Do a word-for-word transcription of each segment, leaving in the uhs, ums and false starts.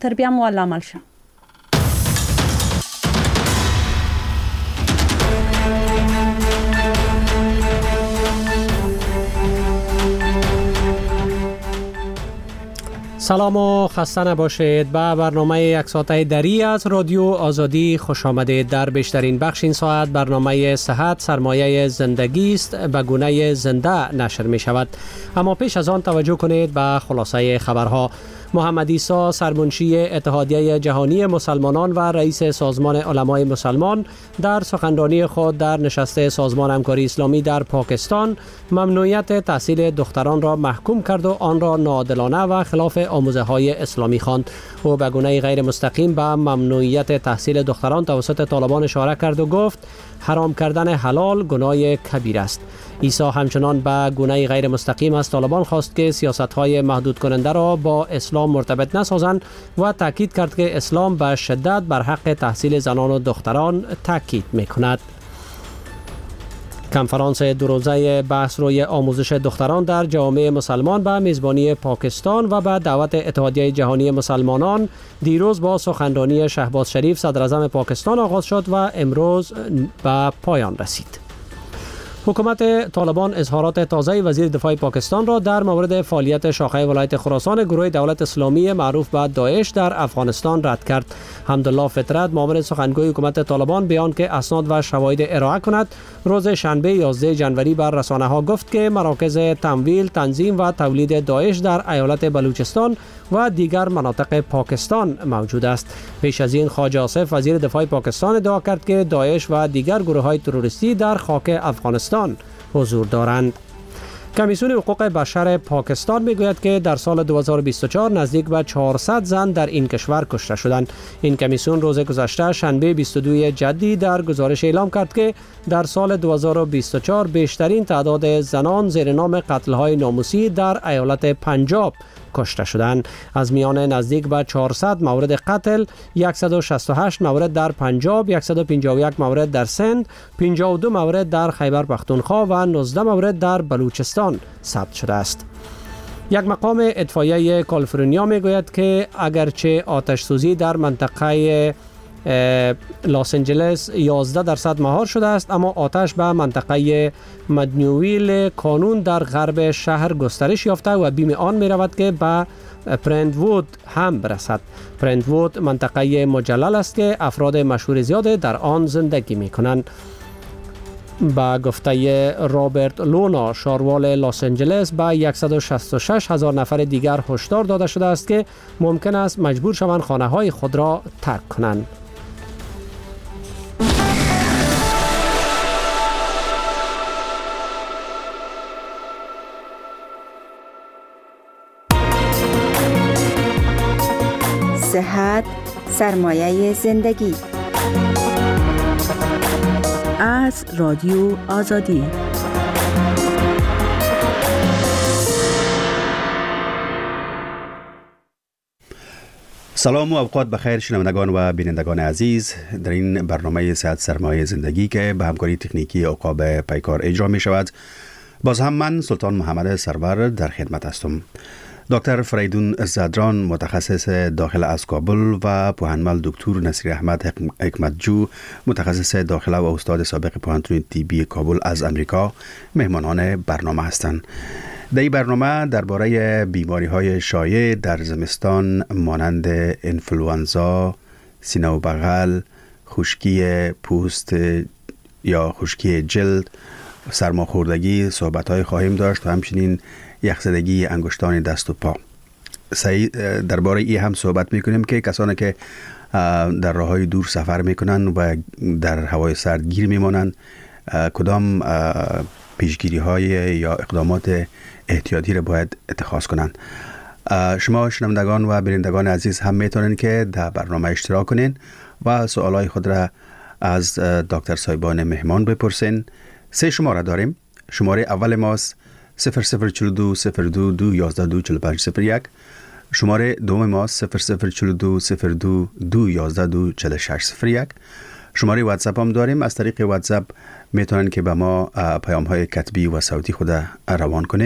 تربیه معلم شه. سلام و خسته نباشید. به برنامه یک ساعته دری از رادیو آزادی خوش آمدید. در بیشترین بخش این ساعت برنامه صحت سرمایه زندگی است به گونه زنده نشر می شود. اما پیش از آن توجه کنید به خلاصه خبرها. محمد عیسی سرمنشی اتحادیه جهانی مسلمانان و رئیس سازمان علمای مسلمان در سخنرانی خود در نشست سازمان همکاری اسلامی در پاکستان ممنوعیت تحصیل دختران را محکوم کرد و آن را ناعادلانه و خلاف آموزه های اسلامی خواند. او به گونه غیر مستقیم به ممنوعیت تحصیل دختران توسط طالبان اشاره کرد و گفت حرام کردن حلال گناه کبیر است. عیسی همچنان به گونه غیر مستقیم از طالبان خواست که سیاست‌های محدود کننده را با اسلام مرتبط نسازند و تاکید کرد که اسلام به شدت بر حق تحصیل زنان و دختران تاکید می‌کند. کنفرانس دو روزه بحث روی آموزش دختران در جامعه مسلمان به میزبانی پاکستان و به دعوت اتحادیه جهانی مسلمانان دیروز با سخنرانی شهباز شریف صدر اعظم پاکستان آغاز شد و امروز به پایان رسید. حکومت طالبان اظهارات تازه وزیر دفاع پاکستان را در مورد فعالیت شاخه ولایت خراسان گروه دولت اسلامی معروف به داعش در افغانستان رد کرد. حمدالله فطرت معاون سخنگوی حکومت طالبان بیان که اسناد و شواهد ارائه کند روز شنبه یازده ژانویه بر رسانه ها گفت که مراکز تمویل، تنظیم و تولید داعش در ایالت بلوچستان و دیگر مناطق پاکستان موجود است. پیش از این خواجه آصف وزیر دفاع پاکستان ادعا کرد که داعش و دیگر گروه‌های تروریستی در خاک افغانستان حضور دارند. کمیسیون حقوق بشر پاکستان میگوید که در سال دو هزار و بیست و چهار نزدیک به چهارصد زن در این کشور کشته شدند. این کمیسیون روز گذشته شنبه بیست و دو جدی در گزارش اعلام کرد که در سال دو هزار و بیست و چهار بیشترین تعداد زنان زیر نام قتل‌های ناموسی در ایالت پنجاب کشته شدند. از میان نزدیک به چهارصد مورد قتل، صد و شصت و هشت مورد در پنجاب، صد و پنجاه و یک مورد در سند، پنجاه و دو مورد در خیبر پختونخوا و نوزده مورد در بلوچستان ثبت شده است. یک مقام اطفائیه کالیفرنیا میگوید که اگرچه آتش سوزی در منطقه لاس آنجلس یازده درصد مهار شده است، اما آتش به منطقه مدنیویل کانون در غرب شهر گسترش یافته و بیم آن می رود که به برندوود هم برسد. برندوود منطقه مجلل است که افراد مشهور زیاد در آن زندگی می کنند. با گفته رابرت لونا شاروال لاس آنجلس به صد و شصت و شش هزار نفر دیگر هشدار داده شده است که ممکن است مجبور شوند خانه های خود را ترک کنند. صحت سرمایه زندگی از رادیو آزادی. سلام و اوقات بخیر شنوندگان و بینندگان عزیز. در این برنامه صحت سرمایه زندگی که به همکاری تکنیکی عقاب پیکار اجرا می شود، باز هم من سلطان محمد سرور در خدمت هستم. دکتر فریدون زدران متخصص داخل از کابل و پوهنمل دکتر نصیر احمد حکمتجو متخصص داخله و استاد سابق پوهنتون طبی کابل از امریکا مهمانان برنامه هستند. در این برنامه درباره بیماری‌های شایع در زمستان مانند انفلوانزا، سینه و بغل، خشکی پوست یا خشکی جلد، سرماخوردگی صحبت‌های خواهیم داشت و همچنین یخزدگی انگشتان دست و پا. درباره این هم صحبت میکنیم که کسانی که در راه‌های دور سفر میکنن و در هوای سرد گیر میمانند کدام پیشگیری‌های یا اقدامات احتیاطی را باید اتخاذ کنند. شما شنوندگان و بینندگان عزیز هم میتونین که در برنامه اشتراک کنین و سوالای خود را از دکتر صاحبان مهمان بپرسین. سه شماره داریم. شماره اول ماست صفر صفر چهل و دو صفر دو دو یازده دو چهل و پنج صفر یک. شماره دوم ماست صفر صفر چهل و دو صفر دو دو یازده دو چهل و شش صفر یک. شماره واتساپ هم داریم. از طریق واتساپ میتونن که به ما پیام های کتبی و صوتی خود روان کنین.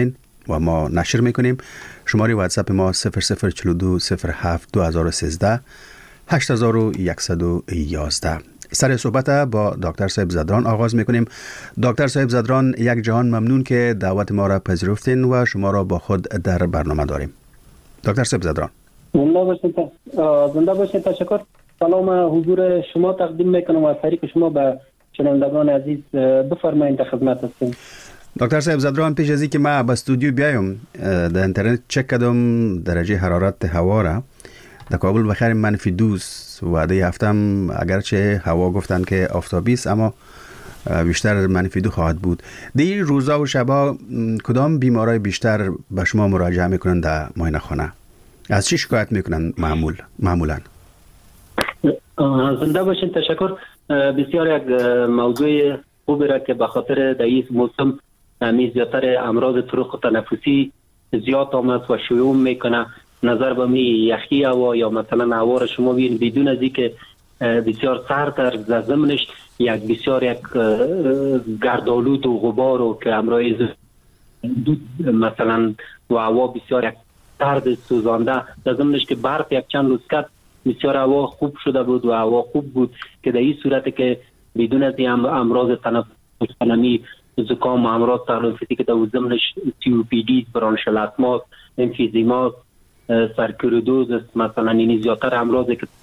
و ما نشر میکنیم. شماره واتساپ ما صفر صفر چهل و دو صفر هفت دو هزار و سیزده هشت هزار و صد و یازده. سر صحبت با دکتر صاحب زدران آغاز میکنیم. دکتر صاحب زدران، یک جهان ممنون که دعوت ما را پذیرفتین و شما را با خود در برنامه داریم. دکتر صاحب زدران، زنده باشید. زنده باشید. تشکر. سلام حضور شما تقدیم میکنم و از طریق شما به شنوندگان عزیز بفرمایید، در خدمت هستیم. دکتر صاحب زدران، پیش از اینکه ما به استودیو بیایم در اینترنت چک کردم درجه حرارت هوا را. در کابل بخیر منفی دوست و ده هفتم اگرچه هوا گفتن که آفتابی است اما بیشتر منفی دو خواهد بود. در روزا و شبا کدام بیمارای بیشتر به شما مراجعه میکنن در معاینه خانه؟ از چی شکایت میکنن معمول معمولا؟ زنده باشین. تشکر. بسیار یک موضوع خوبی را که به خاطر در این موسم می زیادتر امراض طرق تنفسی زیاد آمد و شیوع میکنه. نظر به می یخی هوا یا مثلا هوا را شما ببین بدون از اینکه بسیار سرد در ضمنش یک بسیار یک گردآلود و غبار و که امراض دود مثلا و هوا بسیار یک سرد سوزانده در ضمنش که برف یک چند روز کرد بسیار هوا خوب شده بود و هوا خوب بود که در این صورت که بدون از این امراض تنفسی زکام و امراض تنفسی که در ضمنش سی او پی دی، برانشل اسما، امفیزیما، سرکوریدوز مثلا این زیادتر امراضی که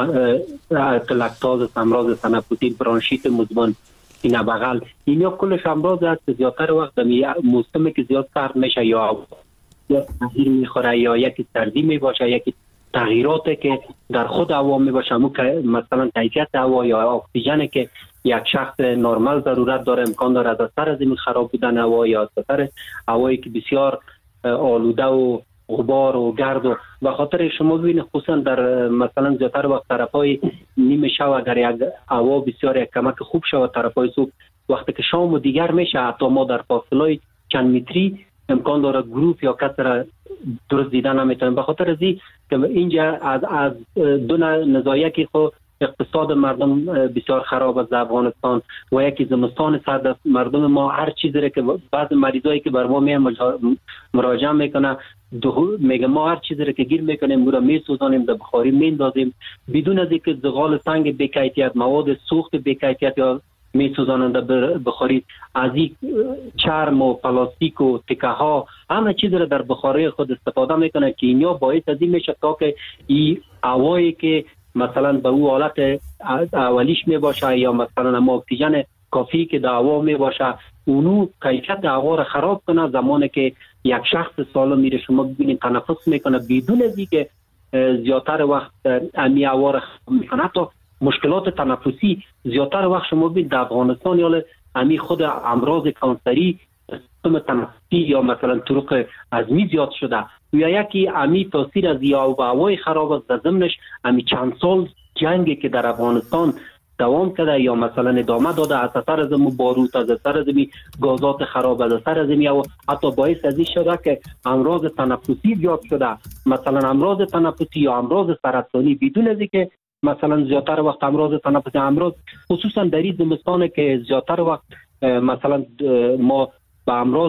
لاکتاز، امراض تنفسی، برانشیت مزمن، سینه بغل، اینا کلش امراض است که زیادتر وقت در موسمی که زیاد سرد میشه یا یا تغییر میخوره یا یکی سردی میباشه، یکی تغییراتی که در خود هوا میباشه، مثلا کیفیت هوا یا اکسیژن که یک شخص نرمال ضرورت داره امکان داره از اثر از این خراب بودن هوا یا از اثر هوایی که بسیار آلوده و غبار و گرد و به خاطر شما ببینید خصوصا در مثلا زیادتر وقت طرفای نیمه شب اگر یک هوا بسیار یک کمک خوب شود طرفای صبح وقتی که شام و دیگر میشه حتی ما در فاصله چند متری امکان داره گروپ یا کس را درست دیدن نمیتونیم. به خاطر ازی که اینجا از از دو نزاعی که خود اقتصاد مردم بسیار خراب است در افغانستان و یکی زمستان سرد است. مردم ما هر چیزی را که بعض مریضایی که بر ما میان مراجعه میکنه میگه ما هر چیزی را که گیر میکنیم او را میسوزانیم در بخاری میندازیم بدون از اینکه زغال سنگ بی‌کیفیت، مواد سوخت بی‌کیفیت یا میسوزاننده بخاری از این چرم و پلاستیک و تکه ها همه چیز را در بخاری خود استفاده میکنه که اینا باعث از این میشه تا که این هوایی که مثلا به او حالت اولیش می باشه یا مثلا ما اکسیژن کافی که در هوا می باشه اونو کیفیت هوا را خراب کنه. زمانی که یک شخص سالم میره شما ببینید تنفس میکنه بدون از اینکه زیادتر وقت امی هوا را خراب میکنه. حتی مشکلات تنفسی زیادتر وقت شما ببینید در افغانستان یا امی خود امراض کانسری سیستم تنفسی یا مثلا طرق هضمی زیاد شده یا یکی امی تاثیر از یا و هوای خراب است. در ضمنش امی چند سال جنگی که در افغانستان دوام کرده یا مثلا ادامه داده از اثر از باروت، از اثر از گازات خراب، از اثر از و حتی باعث از این شده که امراض تنفسی زیاد شده. مثلا امراض تنفسی یا امراض سرطانی بدون از اینکه مثلا زیادتر وقت امراض تنفسی امراض خصوصا در این زمستان که زیادتر وقت مثلا ما با امراض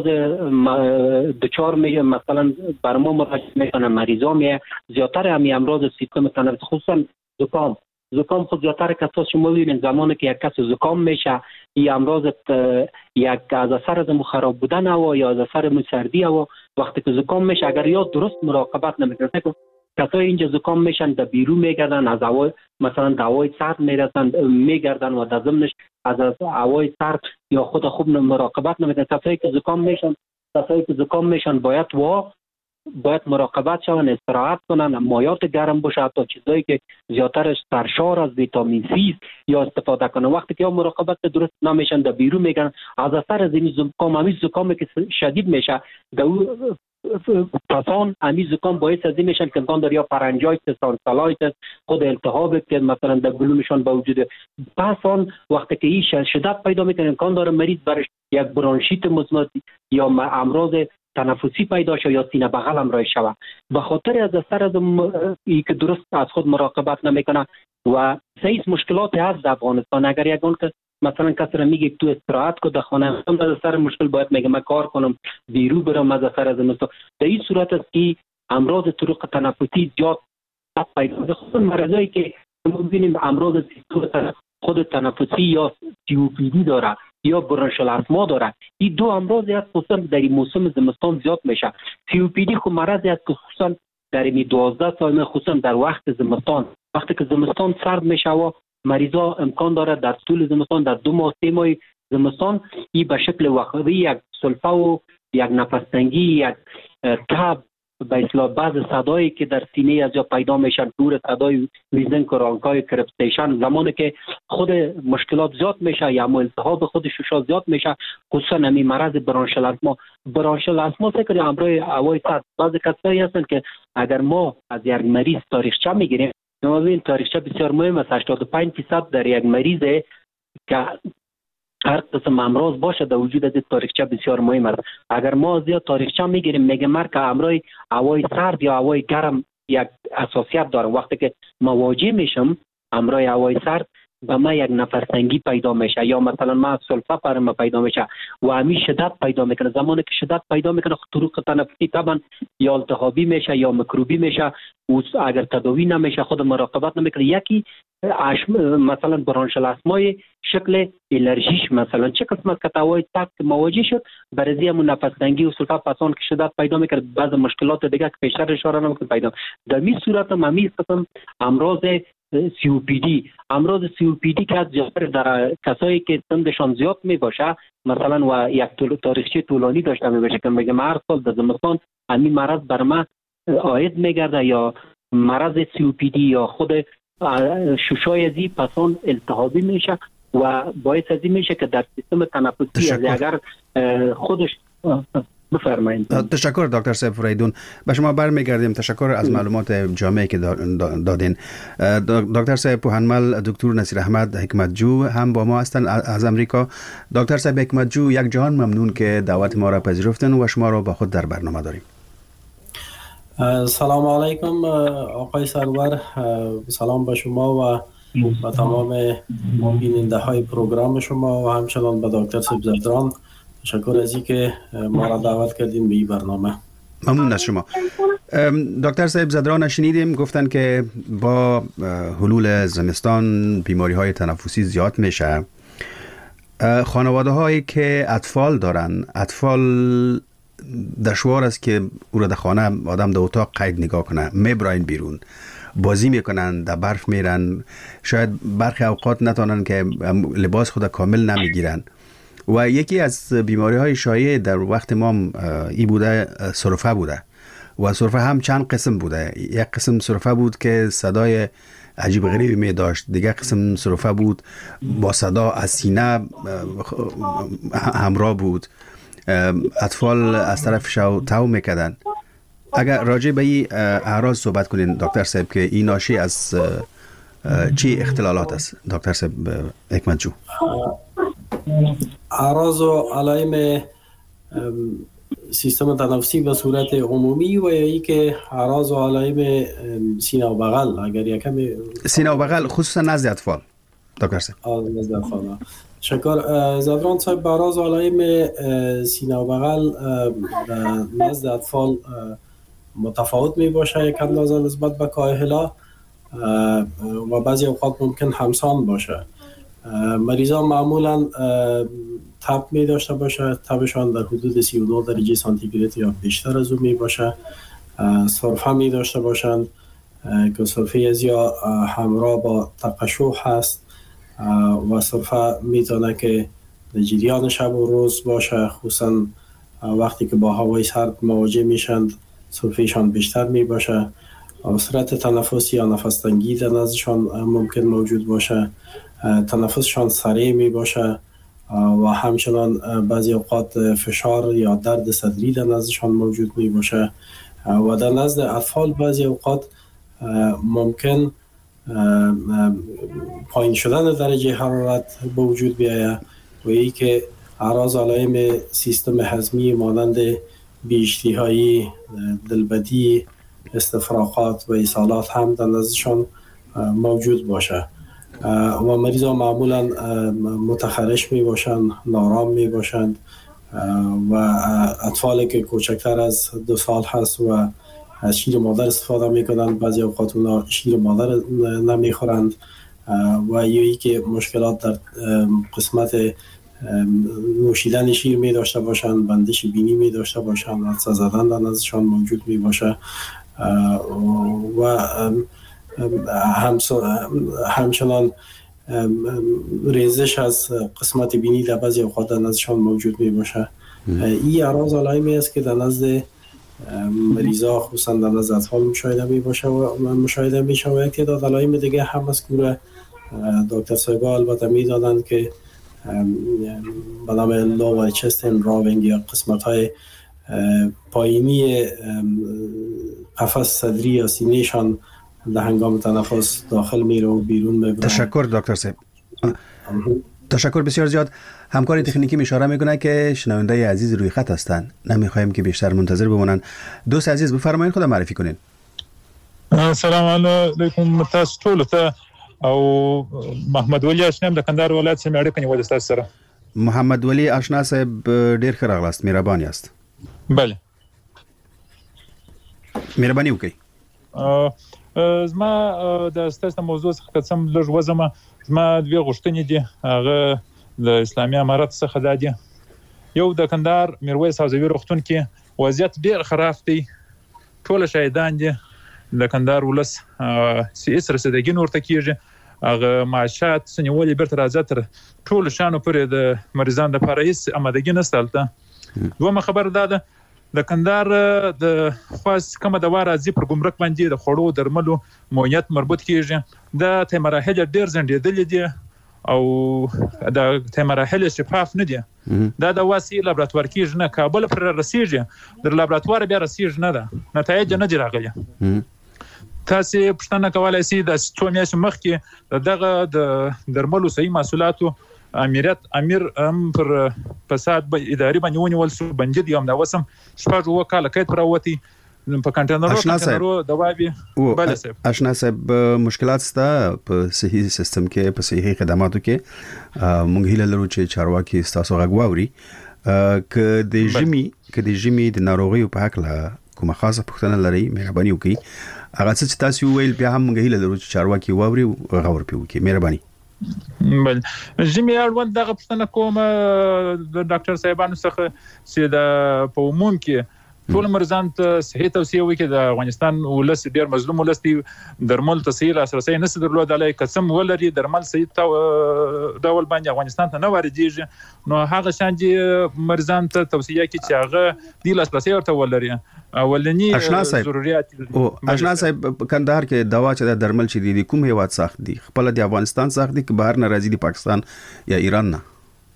دچار میشه مثلا بر ما مراجعه میکنن مریضا می زیادتر همین امراض سیستم تنفسی خصوصا زکام زکام خود زیادتر کسا شما ببینید زمانی که یک کس زکام میشه این امراض یک از اثر از خراب بودن هوا یا از اثر سردی هوا وقتی که زکام میشه اگر یا درست مراقبت نمیکنه کسای اینجا زکام میشن در بیرو میگردن از هوا مثلا دوای سرد میرسن میگردن و در ضمنش از هوای سرد یا خود خوب مراقبت نمیکنن. کسایی که زکام میشن کسایی که زکام میشن باید وا باید مراقبت شون، استراحت کنن، مایات گرم باشه، حتی چیزایی که زیادترش سرشار از ویتامین سی یا استفاده کنن. وقتی که مراقبت درست نمیشن در بیرو میگن از اثر از این زکام همی زکامی که شدید میشه در پسان همی زکام باعث از این میشن که امکان داره یا فرنجایتس، سانسالایتس، خود التهاب که مثلا در گلومشان با وجود پسان وقتی که این شدت پیدا میکنه امکان داره مریض برش یک برانشیت مزمن یا امراض تنفسی پیدا شد یا سینه بغل هم رای شود به خاطر از اثر از ای که درست از خود مراقبت نمیکنه و سیس مشکلات هست در افغانستان. اگر یگان که مثلا کسی را میگه تو استراحت کو در خانه، هم در سر مشکل باید میگه من کار کنم بیرو برم از سر زمستان. در این صورت است که امراض طرق تنفسی زیاد پیدا میشه. خود مرضایی که ما ببینیم امراض خود تنفسی یا سی او پی دی داره یا برانشال آسما داره، این دو امراضی است خصوصا در این موسم زمستان زیاد میشه. سی او پی دی خود مرضی است که خصوصا در این دوازده سال خصوصا در وقت زمستان، وقتی که زمستان سرد میشه و مریضا امکان داره در طول زمستان در دو ماه سه ماه زمستان این به شکل وقوی یک سلفه و یک نفس تنگی، یک تب، به اصطلاح بعض صدایی که در سینه از جا پیدا میشن، دور صدای ویزن کرانکای کرپستیشن، زمانی که خود مشکلات زیاد میشه یا التهاب خود ششا زیاد میشه، خصوصا همین مرض برانشال آسما. برانشال آسما فکر امروی هوای سرد، بعض کسایی هستن که اگر ما از یک مریض تاریخچه میگیریم، ما ببین تاریخچه بسیار مهم است. هشتاد و پنج درصد در یک مریض که هر قسم امراض باشه در وجود از تاریخچه بسیار مهم است. اگر ما زیاد تاریخچه میگیریم میگه مرگ امروی هوای سرد یا هوای گرم یک اساسیت داره. وقتی که مواجه میشم امروی هوای سرد به ما یک نفس تنگی پیدا میشه یا مثلا ما سلفه پر ما پیدا میشه و همین شدت پیدا میکنه. زمانی که شدت پیدا میکنه طرق تنفسی طبعا یا التهابی میشه یا میکروبی میشه و اگر تداوی نمیشه خود مراقبت نمیکنه، یکی مثلا برانشال آسمای شکل الرژیش مثلا چه قسم از کتاوای تک مواجه شد برای همون نفس تنگی و سلفه پسان که شدت پیدا میکنه، بعض مشکلات دیگه که پیشتر اشاره نمیکنه پیدا. در این صورت هم همین قسم امراض سی او پی دی، امراض سی او پی دی که از زیادتر در کسایی که سنشان زیاد می باشه مثلا و یک تاریخچه طولانی داشته می باشه که میگه هر سال در زمستان همین مرض بر ما عاید میگرده یا مرض سی او پی دی یا خود ششای ازی پسان التهابی میشه و باعث ازی میشه که در سیستم تنفسی از اگر خودش بفرمایید. تشکر دکتر صاحب فریدون. به شما برمیگردیم. تشکر از معلومات جامعی که دادین. دکتر صاحب پوهنمل دکتر نصیر احمد حکمتجو هم با ما هستند از امریکا. دکتر صاحب حکمتجو، یک جهان ممنون که دعوت ما را پذیرفتن و شما را با خود در برنامه داریم. سلام علیکم آقای سرور، سلام به شما و با تمام بیننده های پروگرام شما و همچنان به دکتر صاحب زدران. تشکر از اینکه ما را دعوت کردین به این برنامه. ممنون از شما. دکتر صاحب زدران شنیدیم گفتن که با حلول زمستان بیماری های تنفسی زیاد میشه. خانواده هایی که اطفال دارن، اطفال دشوار است که او را در خانه آدم در اتاق قید نگاه کنه، میبراین بیرون، بازی میکنن، در برف میرن، شاید برخی اوقات نتونن که لباس خود کامل نمیگیرن. و یکی از بیماری های شایع در وقت ما ای بوده سرفه بوده و سرفه هم چند قسم بوده. یک قسم سرفه بود که صدای عجیب غریبی می داشت، دیگه قسم سرفه بود با صدا از سینه همراه بود، اطفال از طرف شو تو میکردن. اگر راجع به این اعراض صحبت کنین دکتر صاحب که این ناشی از چی اختلالات است دکتر صاحب حکمتجو؟ اعراض و علائم سیستم تنفسی به صورت عمومی و یا ای که اعراض و علائم سینه و بغل، اگر یکم سینه و بغل خصوصا نزد اطفال دکتر صاحب. نزد اطفال. شکر زدران صاحب. به اعراض و علائم سینه و بغل نزد اطفال متفاوت می باشه یک اندازه نسبت به کاهلا و بعضی اوقات ممکن همسان باشه. مریضان معمولا تب می داشته باشه، تبشان در حدود سی و دو درجه سانتیگراد یا بیشتر از اون می باشه. سرفه می داشته باشند که سرفه از یا همراه با تقشح هست و سرفه می تونه که در جریان شب و روز باشه، خصوصا وقتی که با هوای سرد مواجه میشند سرفهشان بیشتر می باشه. سرعت تنفسی یا نفس تنگی در نزدشان ممکن موجود باشه، تنفسشان سریع می باشه و همچنان بعضی اوقات فشار یا درد صدری در نزدشان موجود می باشه و در نزد اطفال بعضی اوقات ممکن پایین شدن درجه حرارت به وجود بیاید و ای که اعراض علائم سیستم هضمی مانند بی‌اشتهایی، دلبدی، استفراغات و اسهالات هم در نزدشان موجود باشه. و مریضان معمولا متخرش می باشند، نارام می باشند و اطفالی که کوچکتر از دو سال هست و از شیر مادر استفاده می کنند، بعضی اوقات اونا شیر مادر نمی خورند و یا ای که مشکلات در قسمت نوشیدن شیر می داشته باشند، بندش بینی می داشته باشند، عطسه زدن در نزدشان موجود می باشه و همچنان ریزش از قسمت بینی در بعضی اوقات در نزدشان موجود می باشه. این اعراض علائمی است که در نزد مریضا خصوصا در نزد اطفال مشاهده می باشه و مشاهده می شود. یک تعداد علائم دیگه هم از که دکتر سایبا البته می دادند که به نام لوور چست انراوینگ یا قسمت های پایینی قفس صدری یا سینهشان در هنگام تنفس داخل میره و بیرون میبره. تشکر دکتر صاحب. تشکر بسیار زیاد. همکار تکنیکی اشاره میکنه که شنونده عزیز روی خط هستند، نمیخوایم که بیشتر منتظر بمونن. دوست عزیز بفرمایید، خود معرفی کنین. سلام علیکم تاسو ټول ته او محمد ولی آشنا د کندهار ولایت څخه اړیکه نیولې تاسو سره. محمد ولی آشنا صاحب ډیر ښه راغلاست، مهرباني یاست. بله مهرباني وکړئ. زما د ستاسو موضوع څخه څم لږ وزمه، زما دوه غوښتنې دي، هغه د اسلامي امارت څخه ده دي. یو د کندهار میرویس حوزوي روغتون کې وضعیت ډیر خراب دی، ټول شهیدان دي د کندهار ولس سیاست رسیدګي نورته کیږي، هغه معاشات سنیولې بیرته راځي تر ټول شانو پرې د مریضان د پرایس آمادګي نستالته. دومره خبر ده د کندهار د خاص کومه د واره ځي پر ګمرک باندې د خړو درملو موینت مربوط کیږي، د تمراحل ډیر زندېدل دي او د تمراحل شفاف نه دي. دا د واسي لابراتوار کیږي نه، کابل پر رسیږي، در لابراتوار بیا رسیږي نه، ده نتایج نه دي راغلي. تاسو پښتنه کولای شئ د څو میاشتو مخکې دغه د درملو صحیح محصولاتو امریت امیر هم پر فساد به اداري باندې ونیول شو، بندید یم دا وسم شپږ وو کال قید پروتي په کنټینرو کنټینرو دوابي. بله صاحب آشنا صاحب مشکلات ستا په صحیح سیستم کې، په صحیح خدماتو کې مونږ هیله لرو چې چارواکي تاسو غږ واوري. که د ژمي که د ژمي د ناروغیو په هکله کومه خاصه پوښتنه لري، مهرباني وکړئ. هغه څه چې تاسو ویل بیا هم مونږ هیله لرو چې چارواکي واوري او غږ ورپې وکړي. مهرباني. بل ژمي اړوند دغه پوښتنه کوم د ډاکټر صاحبانو څخه چې د په عموم کې ټول مریضان ته صحیح توصیه وکړي. د افغانستان ولس ډیر مظلوم ولس دی، درمل ته صحیح لاسرسی نشي درلودلی، قسم ولري درمل صحیح ډول باندې افغانستان ته نه واردېږي، نو هغه شان دي مریضان ته توصیه کوي چې هغه دی لاسرسی ورته ولري. اولنی ضرورت او آشنا صاحب کندهار کې دوا چې د درمل چې دي کوم هیواد ساخت دي؟ خپل د افغانستان ساخت دي که بهر نه راځي، د پاکستان یا ایران نه؟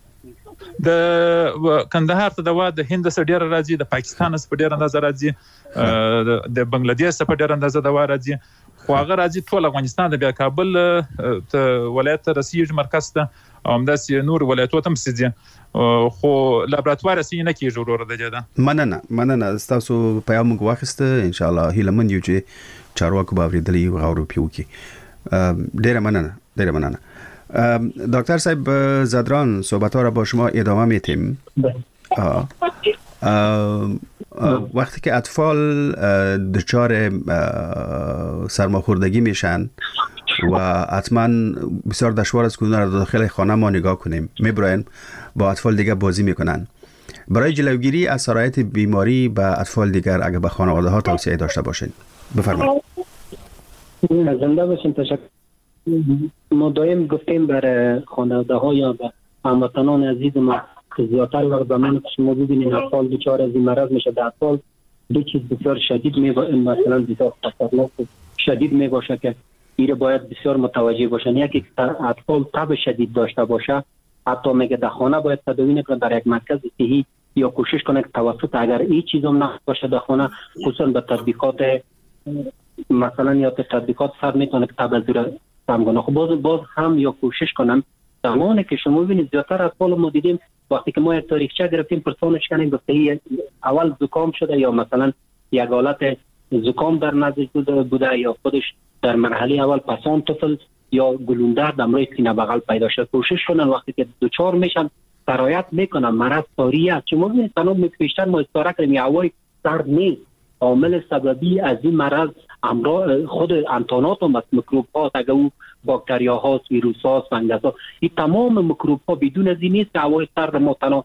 د کندهار ته دوا د هند څخه ډیر راځي، د پاکستان څخه ډیر اندازه راځي، د بنگلاديش څخه ډیر اندازه دوا راځي، خو هغه راځي ټول افغانستان د بیا کابل ته ولایت رسیږي مرکز ته، او همداسې نور ولایتونو ته مسیږي، خو لابراتوار سي نه کیږي ورور د ده. مننه مننه تاسو پیغام موږ واخیسته، ان شاء الله هیله من یو چې چارواکو به اورېدلی غور وکړي. ډیره مننه ډیره مننه. دکتر صاحب زادران صحبت ها را با شما ادامه میتیم. وقتی که اطفال دچار سرماخوردگی میشن و حتما بسیار دشوار است که اونها را داخل خانه ما نگاه کنیم، میبراین با اطفال دیگر بازی میکنن. برای جلوگیری از سرایت بیماری به اطفال دیگر اگر به خانواده ها توصیه داشته باشین بفرمایید. زنده باشین. تشکر. ما دایم گفتیم برای خانواده ها یا به هموطنان عزیز ما که زیادتر وقت زمانی که شما ببینید اطفال دچار از این مرض میشه، در اطفال دو چیز بسیار شدید می مثلا بسیار خطرناک شدید می باشه که ایره باید بسیار متوجه باشن. یکی که اطفال تب شدید داشته باشه، حتی میگه در خانه باید تداوی نکنه، در یک مرکز صحی یا کوشش کنه که توسط اگر این چیز هم نباشه در خانه، خصوصا به تطبیقات مثلا یا تطبیقات سر میتونه که تب از زیر سم کنه. خب باز باز هم یا کوشش کنم زمانی که شما ببینید زیادتر اطفال ما دیدیم وقتی که ما یک تاریخچه گرفتیم پرسانش کنیم گفته اول زکام شده یا مثلا یک حالت زکام در نزدیک بوده, بوده یا خودش در مرحله اول پسان طفل یا گلوندرد دمروی سینه بغل پیدا شد. کوشش کنن وقتی که دچار میشن سرایت میکنن مرض ساری است. چون ما ببینید تمام پیشتر ما استفاده کردیم هوای سرد نیست عامل سببی از این مرض امراض خود انتانات و میکروب ها، اگر او باکتریا ها، ویروس ها، فنگس ها، این تمام میکروب ها بدون از این نیست که هوای سرد ما تنها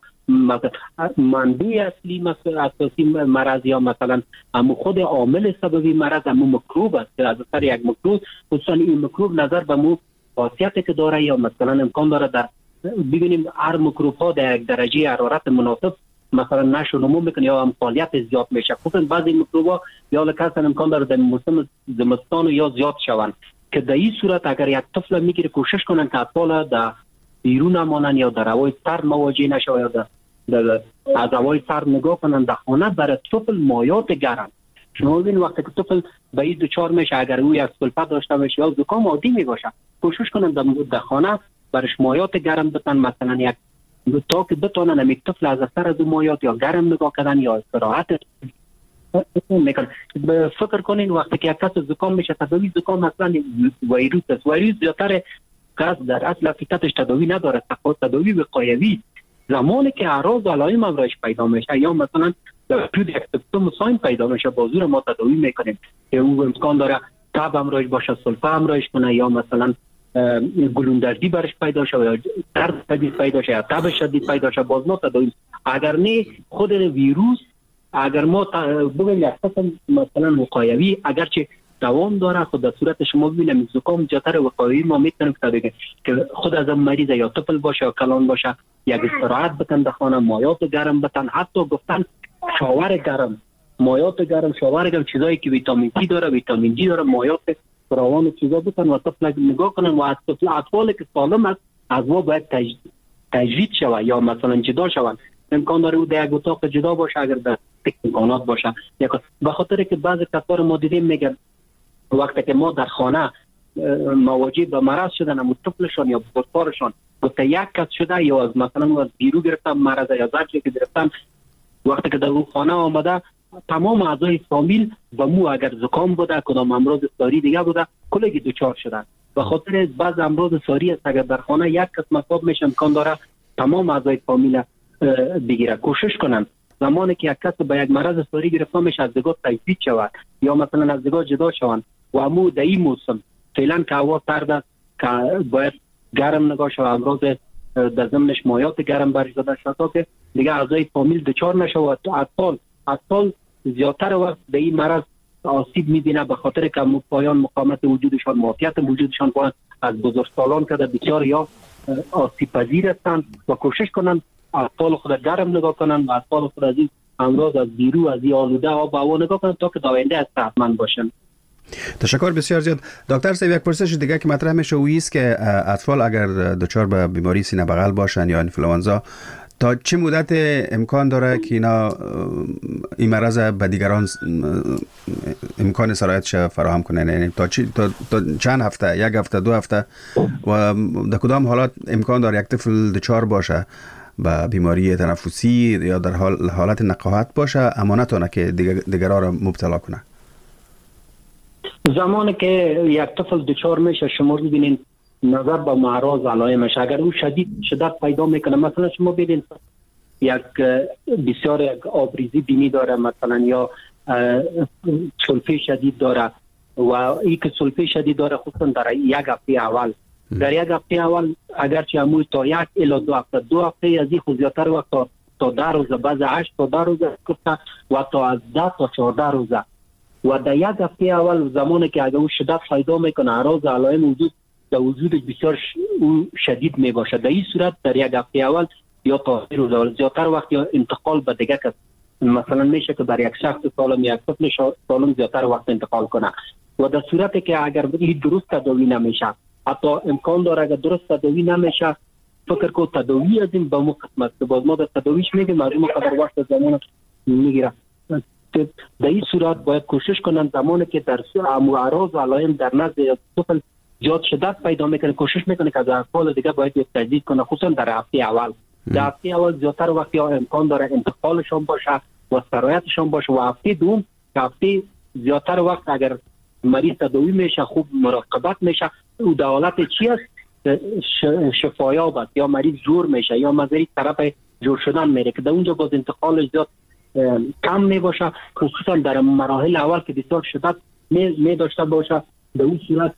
منبع اصلی اساسی مرض یا مثلا امو خود عامل سببی مرض امو میکروب است. از اثر یک میکروب، خصوصا این میکروب نظر به مو خاصیتی که داره یا مثلا امکان داره در ببینیم هر میکروب ها در یک درجه حرارت مناسب مثلا نشو نمو میکنه یا هم فعالیت زیاد میشه. خصوصا بعضی میکروبا یا لکه امکان داره در موسم زمستان یا زیاد شوند که در این صورت اگر یک طفل میگیره کوشش کنن که اطفال در بیرون مانن یا در هوای سرد مواجه نشه یا در در از هوای سرد نگاه کنن. در خانه برای طفل مایات گرم. شما ببین وقتی که طفل به این دچار میشه اگر او یک سلفت داشته باشه یا زکام عادی میباشه کوشش کنن در خانه برش مایات گرم بتن، مثلا یک تا که بتونن امی طفل از اثر از مایات یا گرم نگاه کردن یا استراحت میکنن. فکر کنین وقتی که یک کس زکام میشه تداوی زکام اصلا ویروس است. ویروس زیادتر کس در اصل حقیقتش تداوی نداره، فقط تداوی وقایوی. زمانی که اعراض و علائم امراض پیدا میشه یا مثلا در طول یک سیمتوم ساین پیدا میشه با زور ما تداوی میکنیم که او امکان داره تب امراض باشه، سلفه امراض کنه یا مثلا گلوندردی برش پیدا شه یا درد شدید پیدا شه یا تب شدید پیدا شه باز ما تداوی. اگر نه خود ویروس اگر ما بگیم یک قسم مثلا وقایوی اگرچه دوام داره خود در صورت شما ببینیم زکام جاتر وقایوی ما میتونیم که که خود از مریض یا طفل باشه یا کلان باشه یک استراحت بتن در خانه، مایات گرم بتن، حتی گفتن شاور گرم، مایات گرم، شاور گرم، چیزایی که ویتامین سی داره، ویتامین دی داره، مایات فراوان چیزا بتن و طفل نگاه کنن و از طفل اطفالی که سالم است از ما باید تجدید تجدید شوه یا مثلا جدا شوند. امکان داره او در یک اتاق جدا باشه اگر در امکانات باشه. به خاطر که بعضی کسان ما دیدیم میگن وقتی که ما در خانه مواجه به مرض شدن اما طفلشان یا بزرگوارشان گفته یک کس شده یا از مثلا از بیرو گرفتن مرض یا زجری که گرفتن وقتی که در اون خانه آمده تمام اعضای فامیل و مو اگر زکام بوده کدام امراض ساری دیگه بوده کلگی دچار شدن. به خاطر بعض امراض ساری است اگر در خانه یک کس مصاب میشه امکان داره تمام اعضای فامیل بگیره. کوشش کنن زمانی که یک کس به یک مرض ساری گرفته میشه از دیگه تجدید شود یا مثلا از دیگه جدا شوند و امو در این موسم فعلا که هوا سرد است که باید گرم نگاه شود امراض در ضمنش مایات گرم برش داده شد تا که دیگه اعضای فامیل دچار نشه و اطفال اطفال زیادتر وقت به این مرض آسیب میبینه به خاطر که پایان مقاومت وجودشان معافیت وجودشان باید از بزرگسالان که بسیار یا آسیب پذیر هستند و کوشش کنن اطفال خود گرم نگاه کنن و اطفال خود از این امراض از بیرو از این آلوده آب و هوا نگاه کنن تا که داینده از صحتمند باشن. تشکر بسیار زیاد. دکتر صاحب یک پرسش دیگه که مطرح میشه وی است که اطفال اگر دچار به بیماری سینه بغل باشن یا انفلوانزا تا چه مدت امکان داره که اینا این مرض به دیگران امکان سرایتش فراهم کنن؟ یعنی تا, تا, تا چند هفته، یک هفته، دو هفته و در کدام حالات امکان داره یک طفل دچار باشه به بیماری تنفسی یا در حال حالت نقاهت باشه اما نتونه که دیگران را مبتلا کنه؟ زمانی که یک طفل دچار میشه شما ببینید نظر به معراض علائمش اگر او شدید شدت پیدا میکنه مثلا شما ببینید یک بسیار یک آبریزی بینی داره مثلا یا سلفه شدید داره و این که سلفه شدید داره خصوصا در یک هفته اول در یک هفته اول اگرچه اموی تا یک الی دو هفته دو هفته از این خود وقت تا تا ده روزه بعض هشت تا ده روزه و تا از ده تا چهارده روزه و در یک هفته اول زمانی که اگر او شدت پیدا میکنه اعراض علائم وجود در وجودش بسیار شدید می باشه در این صورت در یک هفته اول یا تا روز زیادتر وقت یا انتقال به دیگه کس مثلا میشه که بر یک شخص سالم یک طفل سالم زیادتر وقت انتقال کنه و در صورتی که اگر این درست تداوی نمیشه حتی امکان داره اگر درست تداوی نمیشه فکر کو تداوی از این به مو قسمت که باز ما در تداویش میگیم معلومه قدر وقت زمان میگیره. در این صورت باید کوشش کنن زمانی که در اعراض و علائم در نزد طفل زیاد شدت پیدا میکنه کوشش میکنه که از اطفال دیگه باید یک تجدید کنه خصوصا در هفته اول در هفته اول زیادتر وقتی امکان داره انتقالشون باشه و سرایتشون باشه و هفته دوم هفته زیادتر وقت اگر مریض تداوی میشه خوب مراقبت میشه او دولت چی است؟ شفایاب است یا مریض زور میشه یا مزید طرف جور شدن میره که در اونجا باز انتقالش زیاد کم می باشه، خصوصا در مراحل اول که بسیار شدت می, می داشته باشه. به اون صورت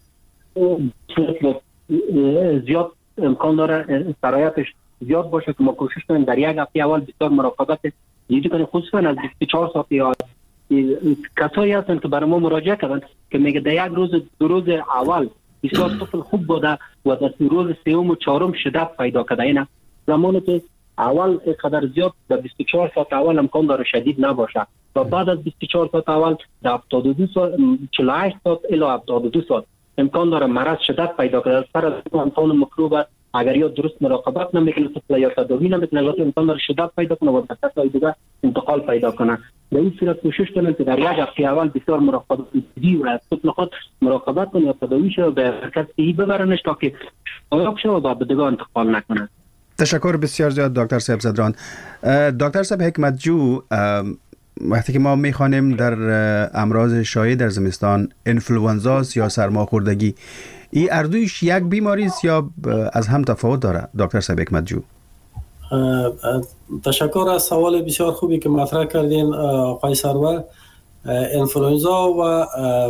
زیاد امکان داره سرایتش زیاد باشه که ما کوشش کنیم در یک هفته اول بسیار مراقبت جدی کنیم، خصوصا از بیست و چهار ساعت. یا کسایی هستن که برای ما مراجعه کردن که میگه در یک روز دو روز اول بسیار طفل خوب بوده و در روز سوم و چهارم شدت پیدا کرده. اینا زمانی که اول قدر زیاد در بیست و چهار ساعت اول امکان داره شدید نباشه و بعد از بیست و چهار ساعت اول در هفتاد و دو ساعت چهل و هشت ساعت الی هفتاد و دو ساعت امکان داره مرض شدت پیدا کنه. سر از امکان مکروب اگر یا درست مراقبت نمیکنه طفل یا تداوی نمیکنه امکان داره شدت پیدا کنه و در کسای دیگه انتقال پیدا کنه. به این صورت کوشش کنیم که در یک هفته اول بسیار مراقبت جدی و از طفل خود مراقبت کنه یا تداوی شه و به حرکت صحیح ببرنش تا که شایع شه و بعد دیگه انتقال نکنه. تشکر بسیار زیاد دکتر صاحب زدران. دکتر صاحب حکمتجو، وقتی که ما میخوانیم در امراض شایع در زمستان انفلوئنزا یا سرماخوردگی، این اردویش یک بیماری است یا از هم تفاوت داره دکتر صاحب حکمتجو؟ تشکر از سوال بسیار خوبی که مطرح کردین آقای سرور. انفلوئنزا و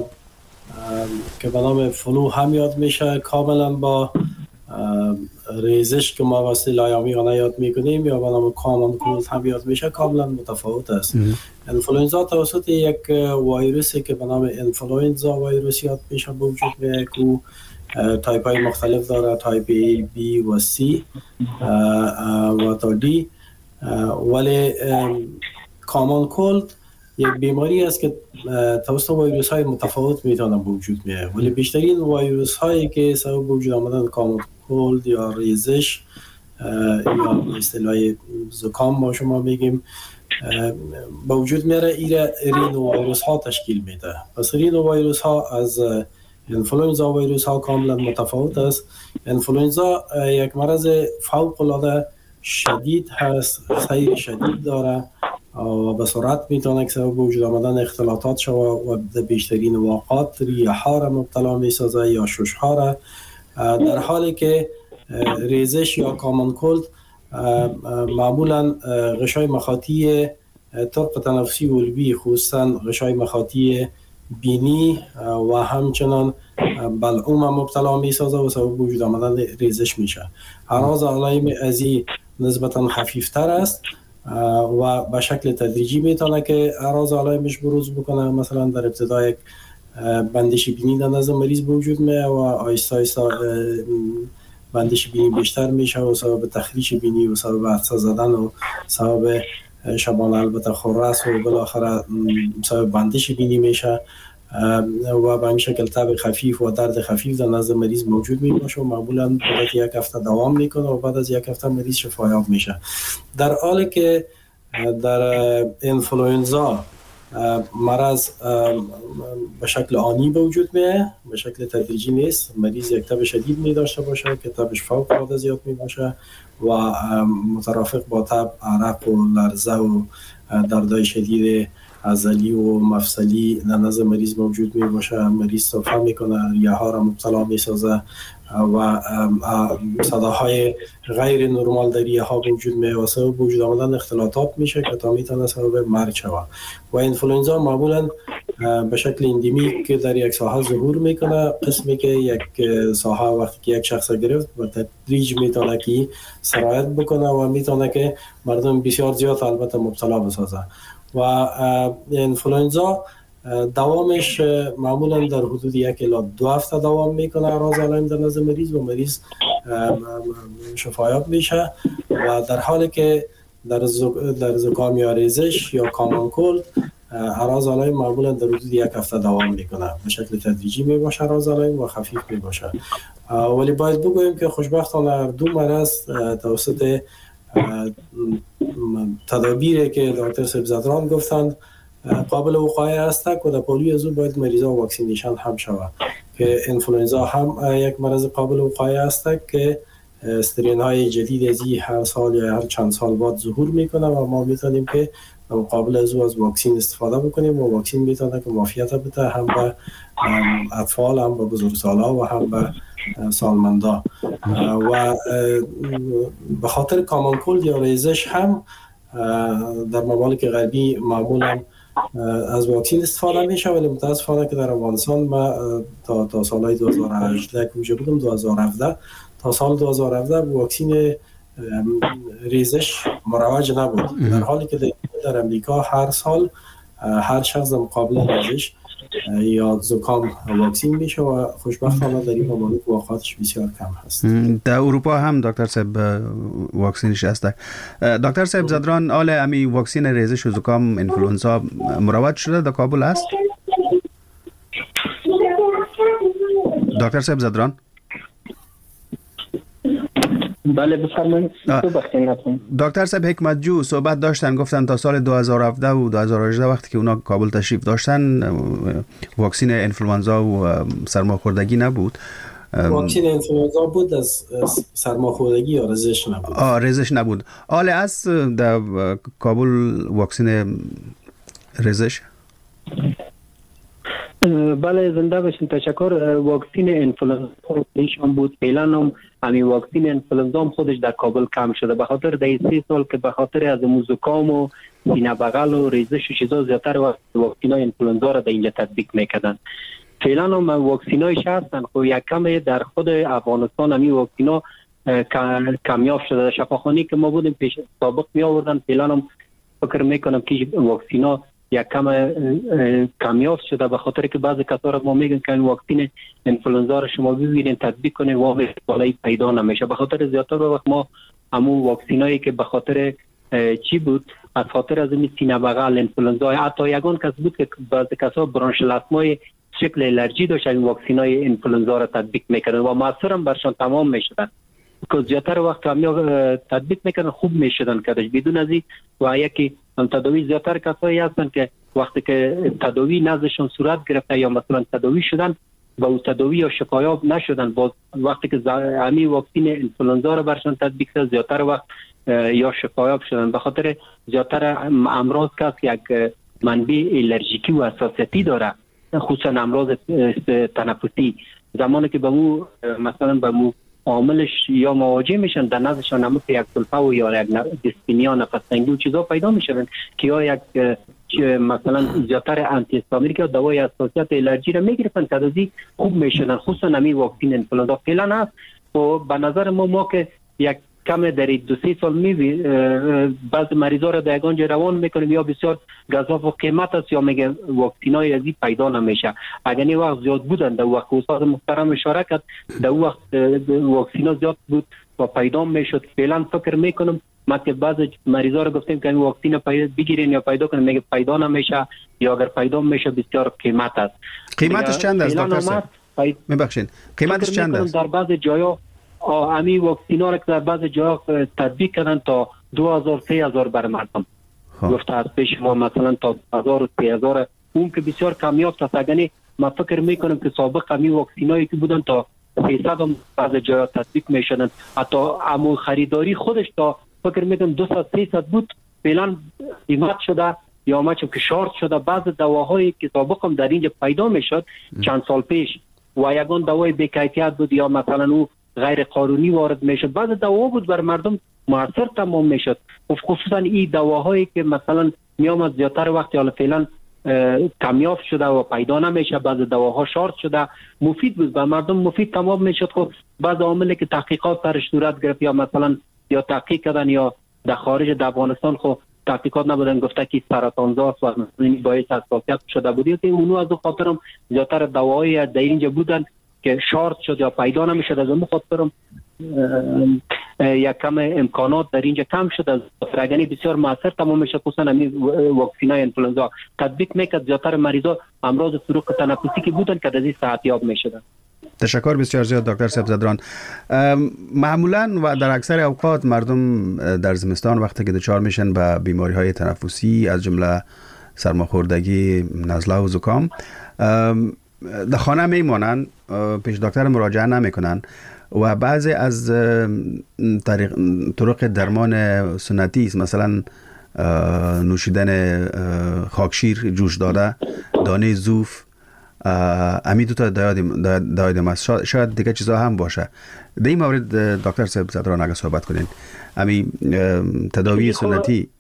که به نام فلو هم یاد میشه کاملا با ریزش که ما واسه لایامیانه یاد میکنیم یا به نام کامن کولد هم یاد میشه کاملا متفاوت است. انفلوئنزا توسط یک ویروسی که به نام انفلوئنزا ویروس یاد میشه به وجود میاد که تایپ های مختلف داره، تایپ A، B و C و تا D. ولی کامن کولد یک بیماری است که توسط ویروس های متفاوت میتونه به وجود میاد، ولی بیشترین ویروس هایی که سبب به وجود آمدن کامن کولد یا ریزش یا اصطلاح زکام ما شما میگیم به وجود میاره، ایره رینو ویروس ها تشکیل میده. پس رینو ویروس ها از انفلوئنزا ویروس ها کاملا متفاوت است. انفلوئنزا یک مرض فوق العاده شدید هست، سیر شدید داره و به سرعت میتونه که سبب وجود آمدن اختلاطات شود و در بیشترین واقعات ریه ها را مبتلا میسازه یا شش ها را، در حالی که ریزش یا کامن کولد معمولا غشای مخاطی طرق تنفسی علوی خصوصا غشای مخاطی بینی و همچنان بلعوم مبتلا میسازه و سبب وجود آمدن ریزش میشه. اعراض علائم ازی نسبتا خفیفتر است و به شکل تدریجی میتونه که اعراض علائمش بروز بکنه. مثلا در ابتدا یک بندش بینی در نزد مریض به وجود میاد و آیستا آیستا بندش بینی بیشتر میشه و سبب تخریش بینی و سبب عطسه زدن و سبب شبانه البته خرس و بالاخره سبب بندش بینی میشه و به این شکل تب خفیف و درد خفیف در نزد مریض موجود می باشه و معمولا مدت یک هفته دوام میکنه و بعد از یک هفته مریض شفایاب میشه. در حالی که در انفلوئنزا مرض به شکل آنی به وجود میاد، به شکل تدریجی نیست. مریض یک تب شدید می داشته باشه که تبش فوق العاده زیاد می باشه و مترافق با تب عرق و لرزه و دردهای شدید عضلی و مفصلی در نزد مریض موجود می باشه. مریض صرفه میکنه، ریه ها را مبتلا می سازه و صداهای غیر نرمال در ریه ها وجود می و سبب وجود آمدن اختلاطات میشه که تا میتونه سبب مرگ شود. و انفلوئنزا معمولا به شکل اندیمیک که در یک ساحه ظهور میکنه، قسمی که یک ساحه وقتی که یک شخص گرفت و تدریج میتونه که سرایت بکنه و میتونه که مردم بسیار زیاد البته مبتلا بسازه. و انفلوئنزا دوامش معمولا در حدود یک الی دو هفته دوام میکنه اعراض علائم در نزد مریض و مریض شفایاب میشه و در حالی که در در زکام یا ریزش یا کامن کولد اعراض علائم معمولا در حدود یک هفته دوام میکنه، به شکل تدریجی میباشه اعراض علائم و خفیف میباشه. ولی باید بگوییم که خوشبختانه هر دو مرض توسط تدابیری که دکتر صاحب زدران گفتند قابل وقایع است و در پولیو از او باید مریضا واکسینیشن هم شود که انفلوئنزا هم یک مرض قابل وقایع است که استرین های جدید از هر سال یا هر چند سال بعد ظهور میکنه و ما میتونیم که مقابل از او از واکسین استفاده بکنیم و واکسین میتونه که معافیت بده هم به اطفال، هم به بزرگسال‌ها و هم به سالمندا. و به خاطر کامان کولد یا ریزش هم در ممالک غربی معمولا از واکسین استفاده میشه، ولی متاسفانه که در افغانستان ما تا تا سال دو هزار و هجده که بودم دو هزار و هفده تا سال دو هزار و هفده واکسین ریزش مروج نبود، در حالی که در امریکا هر سال هر شخص مقابل ریزش یا زکام واکسین میشه و خوشبختانه در این ممالک واقعاتش بسیار کم هست. در اروپا هم دکتر صاحب واکسینش هست. دکتر صاحب زدران، آل امی واکسین ریزش و زکام انفلوئنزا مروج شده در کابل است؟ دکتر صاحب زدران؟ بله بفرمایید. دکتر صاحب حکمت جو صحبت داشتن، گفتن تا سال دو هزار و هفده و دو هزار و هجده وقتی که اونا کابل تشریف داشتن واکسین انفلوئنزا و سرماخوردگی نبود. واکسین انفلوئنزا بود، از سرماخوردگی یا ریزش نبود. آه ریزش نبود. آله است در کابل واکسین ریزش؟ بله زنده باشین، تشکر. واکسین انفلوئنزا ایشان بود. فعلا هم همین واکسین انفلوئنزا هم خودش در کابل کم شده به خاطر در سه سال که به خاطر از زکام و سینه بغل و ریزش و چیزا زیاتر وقت واکسینای انفلوئنزا را در اینجا تطبیق میکردن. فعلا هم واکسینایش هستن، خب یک کم در خود افغانستان همین واکسینا کمیاب شده. شفاخانه که ما بودیم پیش سابق می آوردن، فعلا هم فکر میکنم که واکسینا یک کم کمیاب شده به خاطر که بعضی کسا را ما میگن که واکسین انفلوئنزا را شما ببینید تطبیق کنید و بالای پیدا نمیشه. به خاطر زیاتر وقت ما همون واکسینایی که به خاطر چی بود، از خاطر از این سینه بغل انفلوئنزا، حتی یگان کس بود که بعضی کسا برانشل استمای شکل الرژی داشت، این واکسینای انفلوئنزا را تطبیق میکردن و موثر هم برشان تمام میشدن. که زیاتر وقت هم تطبیق میکردن خوب میشدن کدش بدون از این. و یکی تداوی زیاتر کسایی هستن که وقتی که تداوی نزدشون صورت گرفته یا مثلا تداوی شدن با او تداوی یا شفایاب نشدن، باز وقتی که همین واکسین انفلوئنزا را برشان تطبیق کرد زیاتر وقت یا شفایاب شدن. به خاطر زیاتر امراض که یک منبع الرژیکی و حساسیتی داره، خصوصا امراض تنفسی، زمانی که به مو مثلا به مو عاملش یا مواجه میشن در نزدشان هم یک سلفه و یا یک دیسپینیا نفس تنگی و چیزا پیدا میشن که یا یک مثلا زیاتر آنتی هیستامینیک یا دوای حساسیت الرژی را میگرفتن که ازی خوب میشدن، خصوصا همین واکسین انفلوئنزا فعلا هست. و به نظر ما ما که یک کم در دو سه سال میبی بعض مریضا را در یگان جای روان میکنیم یا بسیار گزاف و قیمت است یا میگه واکسینای ازی پیدا نمیشه. اگر این وقت زیاد بودن در وقت استاد محترم اشاره کرد در وقت واکسینا زیاد بود و پیدا میشد. فعلا فکر میکنم ما که بعض مریضا را گفتیم که این واکسین بگیرین یا پیدا کنین، میگه پیدا نمیشه یا اگر پیدا میشه بسیار قیمت است. قیمتش چند است دکتر صاحب؟ میبخشید قیمتش چند است؟ در بعض جاها امی واکسینا را که در بعض جاها تطبیق کردن تا دو هزار سه هزار بر مردم گفته از پیش ما مثلا تا هزار و سه هزار، اون که بسیار کمیاب است. اگر ما فکر میکنم که سابق امی واکسینایی که بودن تا سیصد هم بعض جاها تطبیق میشدن، حتی امو خریداری خودش تا فکر میکنم دویست سیصد بود، فعلا قیمت شده یا ما چون که شارت شده. بعض دواهایی که سابق هم در اینجا پیدا میشد چند سال پیش و یگان دوای بی‌کیفیت بود یا مثلا او غیر قانونی وارد میشد، بعض دوا بود بر مردم موثر تمام میشد. خصوصا این دواهایی که مثلا میامد زیاتر وقتی حالا فعلا کمیاب شده و پیدا نمیشه، بعض دواها شارت شده، مفید بود بر مردم، مفید تمام میشد. خب بعض عواملی که تحقیقات سرش صورت گرفت یا مثلا یا تحقیق کردن یا در خارج در افغانستان خب تحقیقات نبودن گفته که سرطانزاست و مثلا باعث حساسیت شده بود، که اونو از اون خاطرم زیاتر دواهای در اینجا بودن که شارت شد یا پیدا نمیشد. از اون خاطرم یک کم امکانات در اینجا کم شد. از فرگنی بسیار موثر تمام میشه، خصوصا همین واکسینای انفلوئنزا تطبیق میکرد. زیاتر مریضا امراض فروغ تنفسی که بودن که از این صحتیاب میشدن. تشکر بسیار زیاد دکتر صاحب زدران. معمولا و در اکثر اوقات مردم در زمستان وقتی که دچار میشن به بیماری های تنفسی از جمله سرماخوردگی، نزله و زکام در خانه میمانند، پیش دکتر مراجعه نمیکنن و بعضی از طریق طرق درمان سنتی است، مثلا نوشیدن خاکشیر جوش داده، دانه زوف، امی دو تا دایدم است. شاید دیگه چیزا هم باشه. در این مورد دکتر صاحب زدران اگه صحبت کنین، امی تداوی سنتی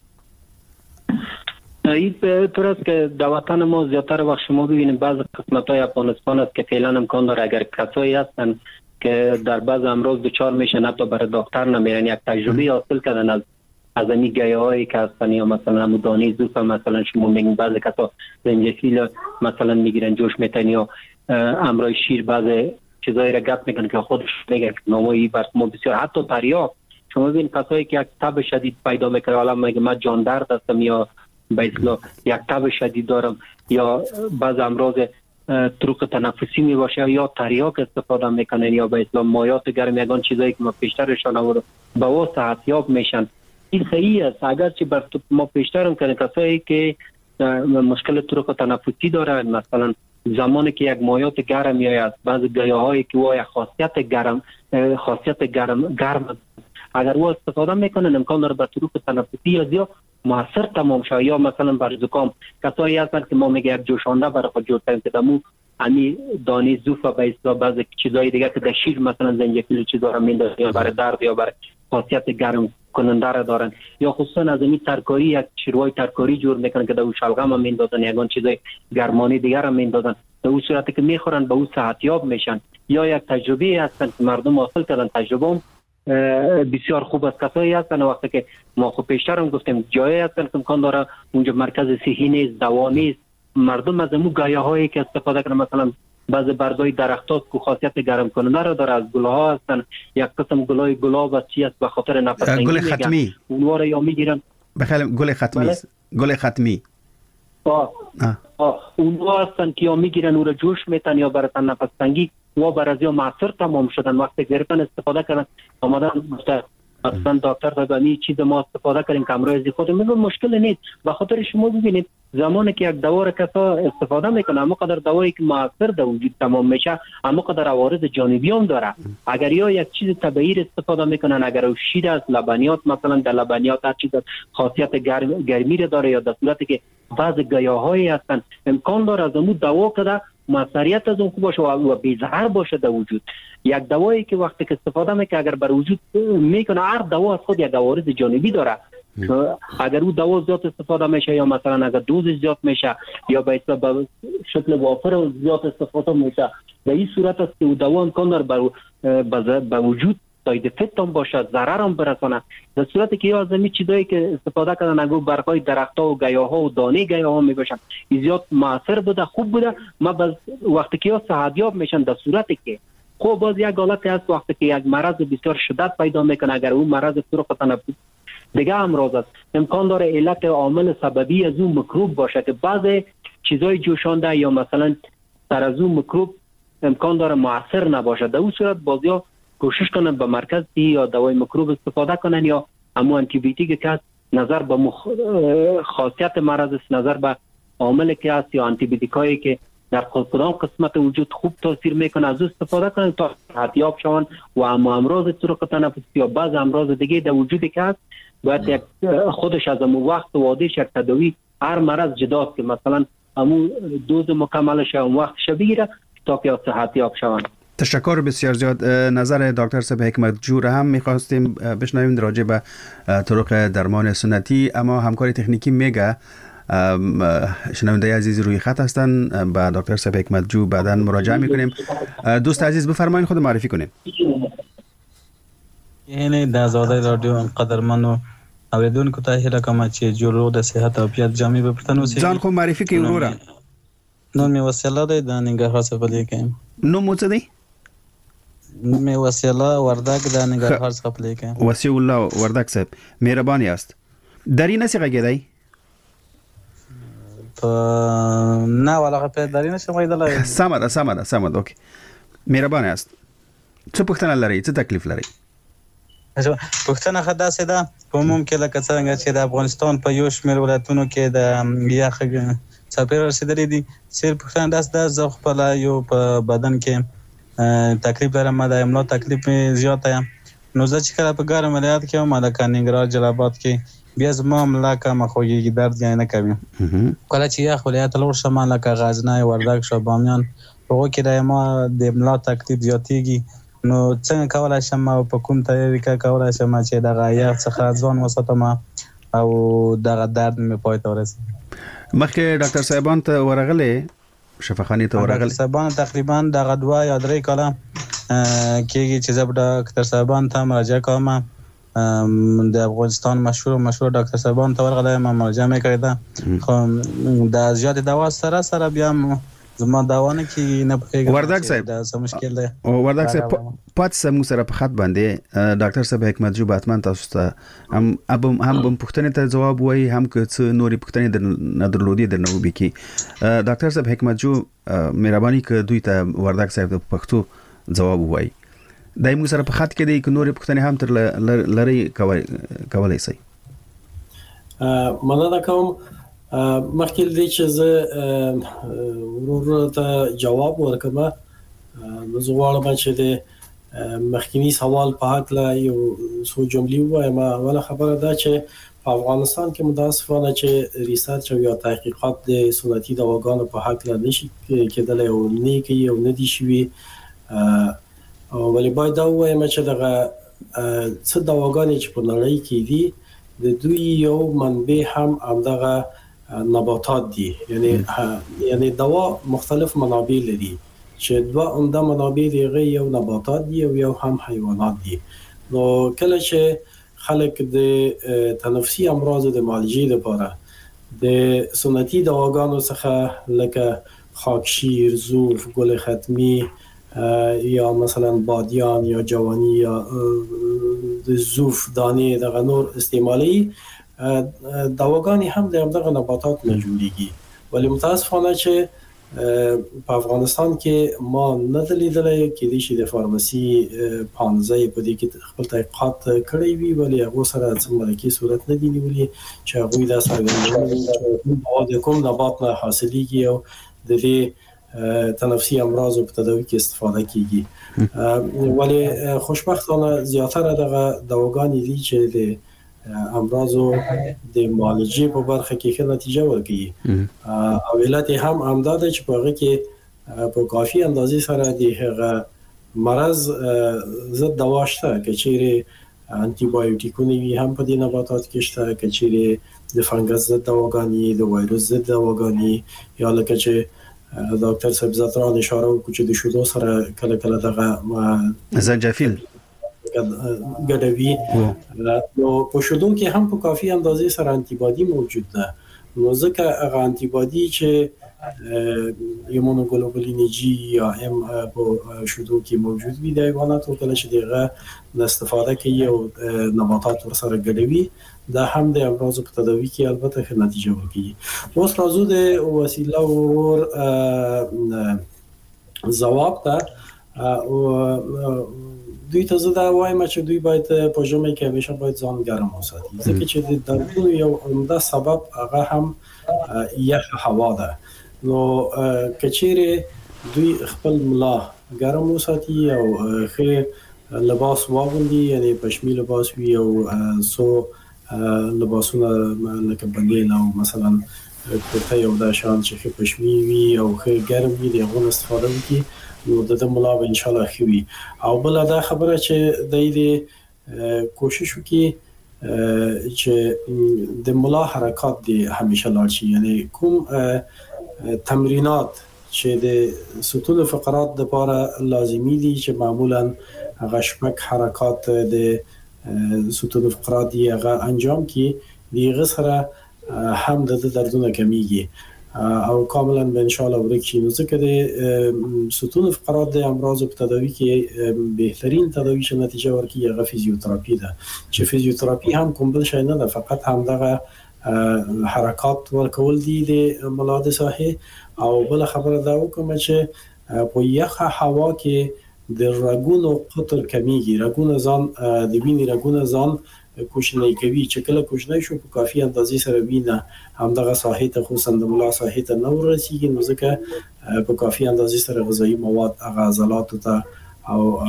این به طور است که در وطن ما زیادتر وقت شما ببینید بعض قسمت های افغانستان است که فعلا امکان داره اگر کسایی هستن که در بعض امراض دچار میشن حتی برای دکتر نمیرن، یک تجربه حاصل کردن از از این گیاه هایی که هستن، یا مثلا دانه زوف مثلا شما میگین بعض کسا زنجفیل مثلا میگیرن جوش میتن، یا امرای شیر بعض چیزایی را گپ میکنن که خودش میگن نامایی بر ما بسیار حتی تریاک. شما ببین کسایی که یک تب شدید پیدا میکنه، حالا میگه من جان درد هستم یا به اصطلاح یک تب شدید دارم یا بعض امراض طرق تنفسی می باشه، یا تریاک استفاده میکنن یا به اصطلاح مایات گرم، یگان چیزایی که ما پیشترشان آورد با او صحتیاب میشن. این صحیح است اگر چه بر ما پیشترم کنه کسایی که مشکل طرق تنفسی دارن، مثلا زمانی که یک مایات گرم میآید، بعض گیاهایی که او خاصیت گرم خاصیت گرم گرم اگر او استفاده میکنن امکان داره بر طرق تنفسی یا زیاد موثر تمام شه. یا مثلا بر زکام کسایی هستن که ما میگه یک جوشانده برای خود جور کنیم که دمو امی دانه زوف و به اصطلاح بعض چیزای دیگه که در شیر مثلا زنجفیل چیزا رو میندازن یا برای درد یا برای خاصیت گرم کننده را دارن، یا خصوصا از این ترکاری یک شیروای ترکاری جور میکنن که در اون شلغم هم میندازن، یگان چیزای گرمانی دیگر هم میندازن، در اون صورتی که میخورن به اون صحتیاب میشن. یا یک تجربه هستن که مردم حاصل کردن، تجربه بسیار خوب است. کسایی هستن وقتی که ما خود پیشتر هم گفتیم جایی هستن که امکان داره اونجا مرکز صحی نیست، دوا نیست، مردم از امو گیاهایی که استفاده کنن، مثلا بعض برگای درختات که خاصیت گرم کننده را داره، از گلها هستن، یک قسم گلای گلاب است چی است به خاطر نفس تنگی گل ختمی اونها را یا میگیرن بخیر گل ختمی است، گل ختمی آه آه اونها هستن که یا میگیرن او را جوش میتن یا برای نفس تنگی و برای یا معصر تمام شدن وقتی گرفتن استفاده کردن آمدن مثلا دکتر فبانی چیز ما استفاده کردیم که امروز خود میگم مشکل نیست. به خاطر شما ببینید زمانی که یک دوا را کسا استفاده میکنه اما قدر دوایی که موثر در وجود تمام میشه اما قدر عوارض جانبی هم داره. اگر یا یک چیز طبیعی استفاده میکنن، اگر او شیر است، لبنیات مثلا در لبنیات هر چیز خاصیت گرم گرمی را داره، یا در صورتی که بعض گیاهایی هستن امکان داره از اون دوا کده موثریت از اون خوب باشه و بی ضرر باشه در وجود. یک دوایی که وقتی که استفاده میکنه اگر بر وجود میکنه، هر دوا از خود یک عوارض جانبی داره. اگر او دوا زیاد استفاده میشه یا مثلا اگر دوز زیاد میشه یا به شکل وافر زیاد استفاده میشه، در این صورت است که او دوا امکان داره به وجود ساید افکت هم باشه، ضرر هم برسانه. در صورتی که یا از این چیزایی که استفاده کردن اگه برگای درخت‌ها و گیاها و دانه گیاها میباشن زیاد موثر بوده، خوب بوده، ما باز وقتی که یا صحتیاب میشن در صورتی که خب باز یک حالت هست وقتی که یک مرض بسیار شدت پیدا میکنه، اگر اون مرض طرق تنفسی دیگه امراض است امکان داره علت عامل سببی از اون میکروب باشه که بعضی چیزای جوشانده یا مثلا سر از اون میکروب امکان داره موثر نباشه. در اون صورت بازیا کوشش کنن به مرکز یا دوای میکروب استفاده کنن یا اما آنتی بیوتیک که نظر به مخ... خاصیت مرض است، نظر به عامل که است یا آنتی بیوتیکایی که در کدام قسمت وجود خوب تاثیر میکنه از استفاده کنن تا صحتیاب شون. و اما امراض طرق تنفسی یا بعض امراض دیگه در وجودی که هست باید یک خودش از امو وقت و عادش یک تداوی هر مرض جداست که مثلا امو دوز مکملش اون وقتش بگیره تا که صحتیاب شون. تشکر بسیار زیاد. نظر دکتر صاحب حکمت جو را هم می‌خواستیم بشنویم راجع به طرق درمان سنتی، اما همکاری تکنیکی میگه شنونده عزیز روی خط هستن، با دکتر صاحب حکمت جو بعداً مراجعه میکنیم. دوست عزیز بفرمایید خود معرفی کنید. یعنی د آزادی رادیو قدرمن و اوریدونکو ته هیله کوم چې جوړو د صحت او عافیت جامع به پښتنو سي ځان خو معرفي کوي وروره. نو می وسیله ده د ننګرهار څخه لیکم. نو مو څه دی؟ می وسیله وردک د ننګرهار څخه لیکم. وسیع الله وردک صاحب مهرباني است. دری نسی غږیدای؟ په نه ولا په دری نشم غږیدلای. سمه ده سمه ده سمه ده اوکی. مهرباني است. څه پوښتنه لرئ؟ څه تکلیف لرئ؟ پښتنه خدا سده په عموم کې لکه څنګه چې د افغانستان په یو شمېر ولایتونو کې د یخ څاپیر رسیدلې دي، صرف پښتنه داس د زه خپل یو په بدن کې تکلیف لرم، د املا تکلیف مې زیاته یم. نو زه چې کله په ګرم ولایت کې وم لکه ننګرهار، جلال آباد کې بیا زما ملا کومه خوږیږي، درد یې نه کوي. کله چې یخ ولایت لور شم لکه غزنی، وردګ، شاه بامیان، هغو کې د ما د ملا تکلیف زیاتېږي. نو څنګه کولی شم او په کوم طریقه کولی شم چې دغه یخ څخه ځان وساتم او دغه درد مې پای ته ورسېږي؟ مخکې ډاکټر صاحبان ته ورغلې، شفاخانې ته ورغلې؟ ډاکټر صاحبان تقریبا دغه دوه یا درې کاله کېږي چې زه ډاکټر صاحبان ته مراجعه کوم. د افغانستان مشهور مشهور ډاکټر صاحبان ته ورغلی یم، مراجعه مې کړې ده. خو د زیاتې دوا سره سره بیا زما دوا نه کېږي، نه پوهېږم وردګ صاحب دا څه مشکل دی. وردګ صاحب پاتې سه موږ سره په خط باندې ډاکټر صاحب حکمت جو باتمن تاسو ته هم هم هم پوښتنې ته ځواب وایي، هم که څه نورې پوښتنې نه درلودې درنه وبکي. ډاکټر صاحب حکمت جو مهرباني که دوی ته وردګ صاحب د پښتو ځواب وایي. دای موږ سره په خط کې دی، که نورې پوښتنې هم تر لري کولی شئ. مننه کوم. مخکې دی چې زه ورور ته جواب ورکړم، نو زه غواړم چې د مخکینی سوال په هکله یو څو جملې ووایم. اوله خبره دا چې په افغانستان کې متاسفانه چې ریسرچ او یا تحقیقات د سنتي دواګانو په هکله نشي کېدلی او نه کوي او نه دي شوي. ولی باید دا ووایم چې دغه څه دواګانې چې په نړۍ کې دي د دوی یو منبع هم همدغه نباتات دي. یعنی یعنی دوا مختلف منابع لري چې دوه عمده منابع دي، یو نباتات دي او یو هم حیوانات دي. نو کله چې خلک د تنفسي امراضو د معالجې لپاره د سنتي دواګانو څخه لکه خاکشیر، زوف، گل ختمی یا مثلا بادیان یا جوانی یا د زوف دانه دغه نور استعمالي دواګانې هم د همدغه نباتات نه جوړیږي. ولی متاسفانه چې په افغانستان کې ما نه لیدلې کېدای شي د فارماسي پانځه په دې کې خپل تحقیقات کړی وي، ولی هغه سره څه ملکی صورت نه دی نیولې چې هغه دا څرګندوي چې کوم نبات نه حاصلېږي او د دې تنفسي امراض په تداوی کې استفاده کیږي. ولی خوشبختانه زیاتره دغه دواګانې دي چې د امراضو د معالجې په برخه کې ښه نتیجه ورکوي. او علت هم همدا ده چې په هغه کې په کافي اندازې سره د هغه مرض ضد دوا شته، که چیرې انټي بایوټیکونه وي هم په دې نباتات کې شته، که چیرې د فنګس ضد دواګانې، د وایروس ضد دواګانې، یا لکه چې ډاکټر صاحب زاتران اشاره وکړي چې د شیدو سره کله کله دغه زنجفیل ګډوي. نو په شیدو کې هم په کافي اندازې سره انټي باډي موجود ده. نو ځکه هغه انټي باډي چې ایمونوګلوبولین جی یا ام په شیدو کې موجود وي د حیواناتو، کله چې دغه استفاده کوي او نباتات ورسره ګډوي، دا هم د امراضو په تداوی کې البته ښه نتیجه ورکوي. اوس راځو د وسیله ور ځواب ته. دوی ته زه دا وایم چې دوی باید په ژمي کې همیشه باید ځان ګرم وساتي، ځکه چې د دردونو یو عمده سبب هغه هم یخ هوا ده. نو کچېره دوی خپل ملا ګرم وساتي او ښه لباس واغوندي، یعنی پشمي لباس وي او سو لباسونه لکه بنګیل او مثلا کوټه یو دا شان چې ښه پشمي وي او ښه ګرم وي دغه استفاده وکړي، نو د ملا به ان شاء الله خوي. او بل دا خبره چې د دې کوشش وکړي چې د ملا حرکات دي همیشه لاړ شي، یعنی کوم تمرینات چې د ستون فقرات لپاره لازمي دي چې معمولا هغه شپږ حرکات د ستون فقرات دی هغه انجام کی دیغه سره هم د دردونه کمیږي او کاملا به ان شاء الله ورکی. نو ځکه د ستون فقرات د امراض په تداوی کې بهترین تداوی چې نتیجه ورکړي هغه فزیوتراپي ده، چې فزیوتراپي هم کوم بل شی نه ده، فقط هم دغه حرکات ورکول دي د ملا د ساحې. او بل خبره دا وکم چې په یخه هوا کې د رګونو قطر کمیږي، رګونه ځان د وینې رګونه ځان کوشنۍ کوي، چې کله کوشنۍ شو په کافي اندازې سره وینه هم دغه ساحې ته خصوصا د ملا ساحې ته نه ورسیږي، نو ځکه په کافي اندازې سره غذایی مواد هغه عضلاتو ته او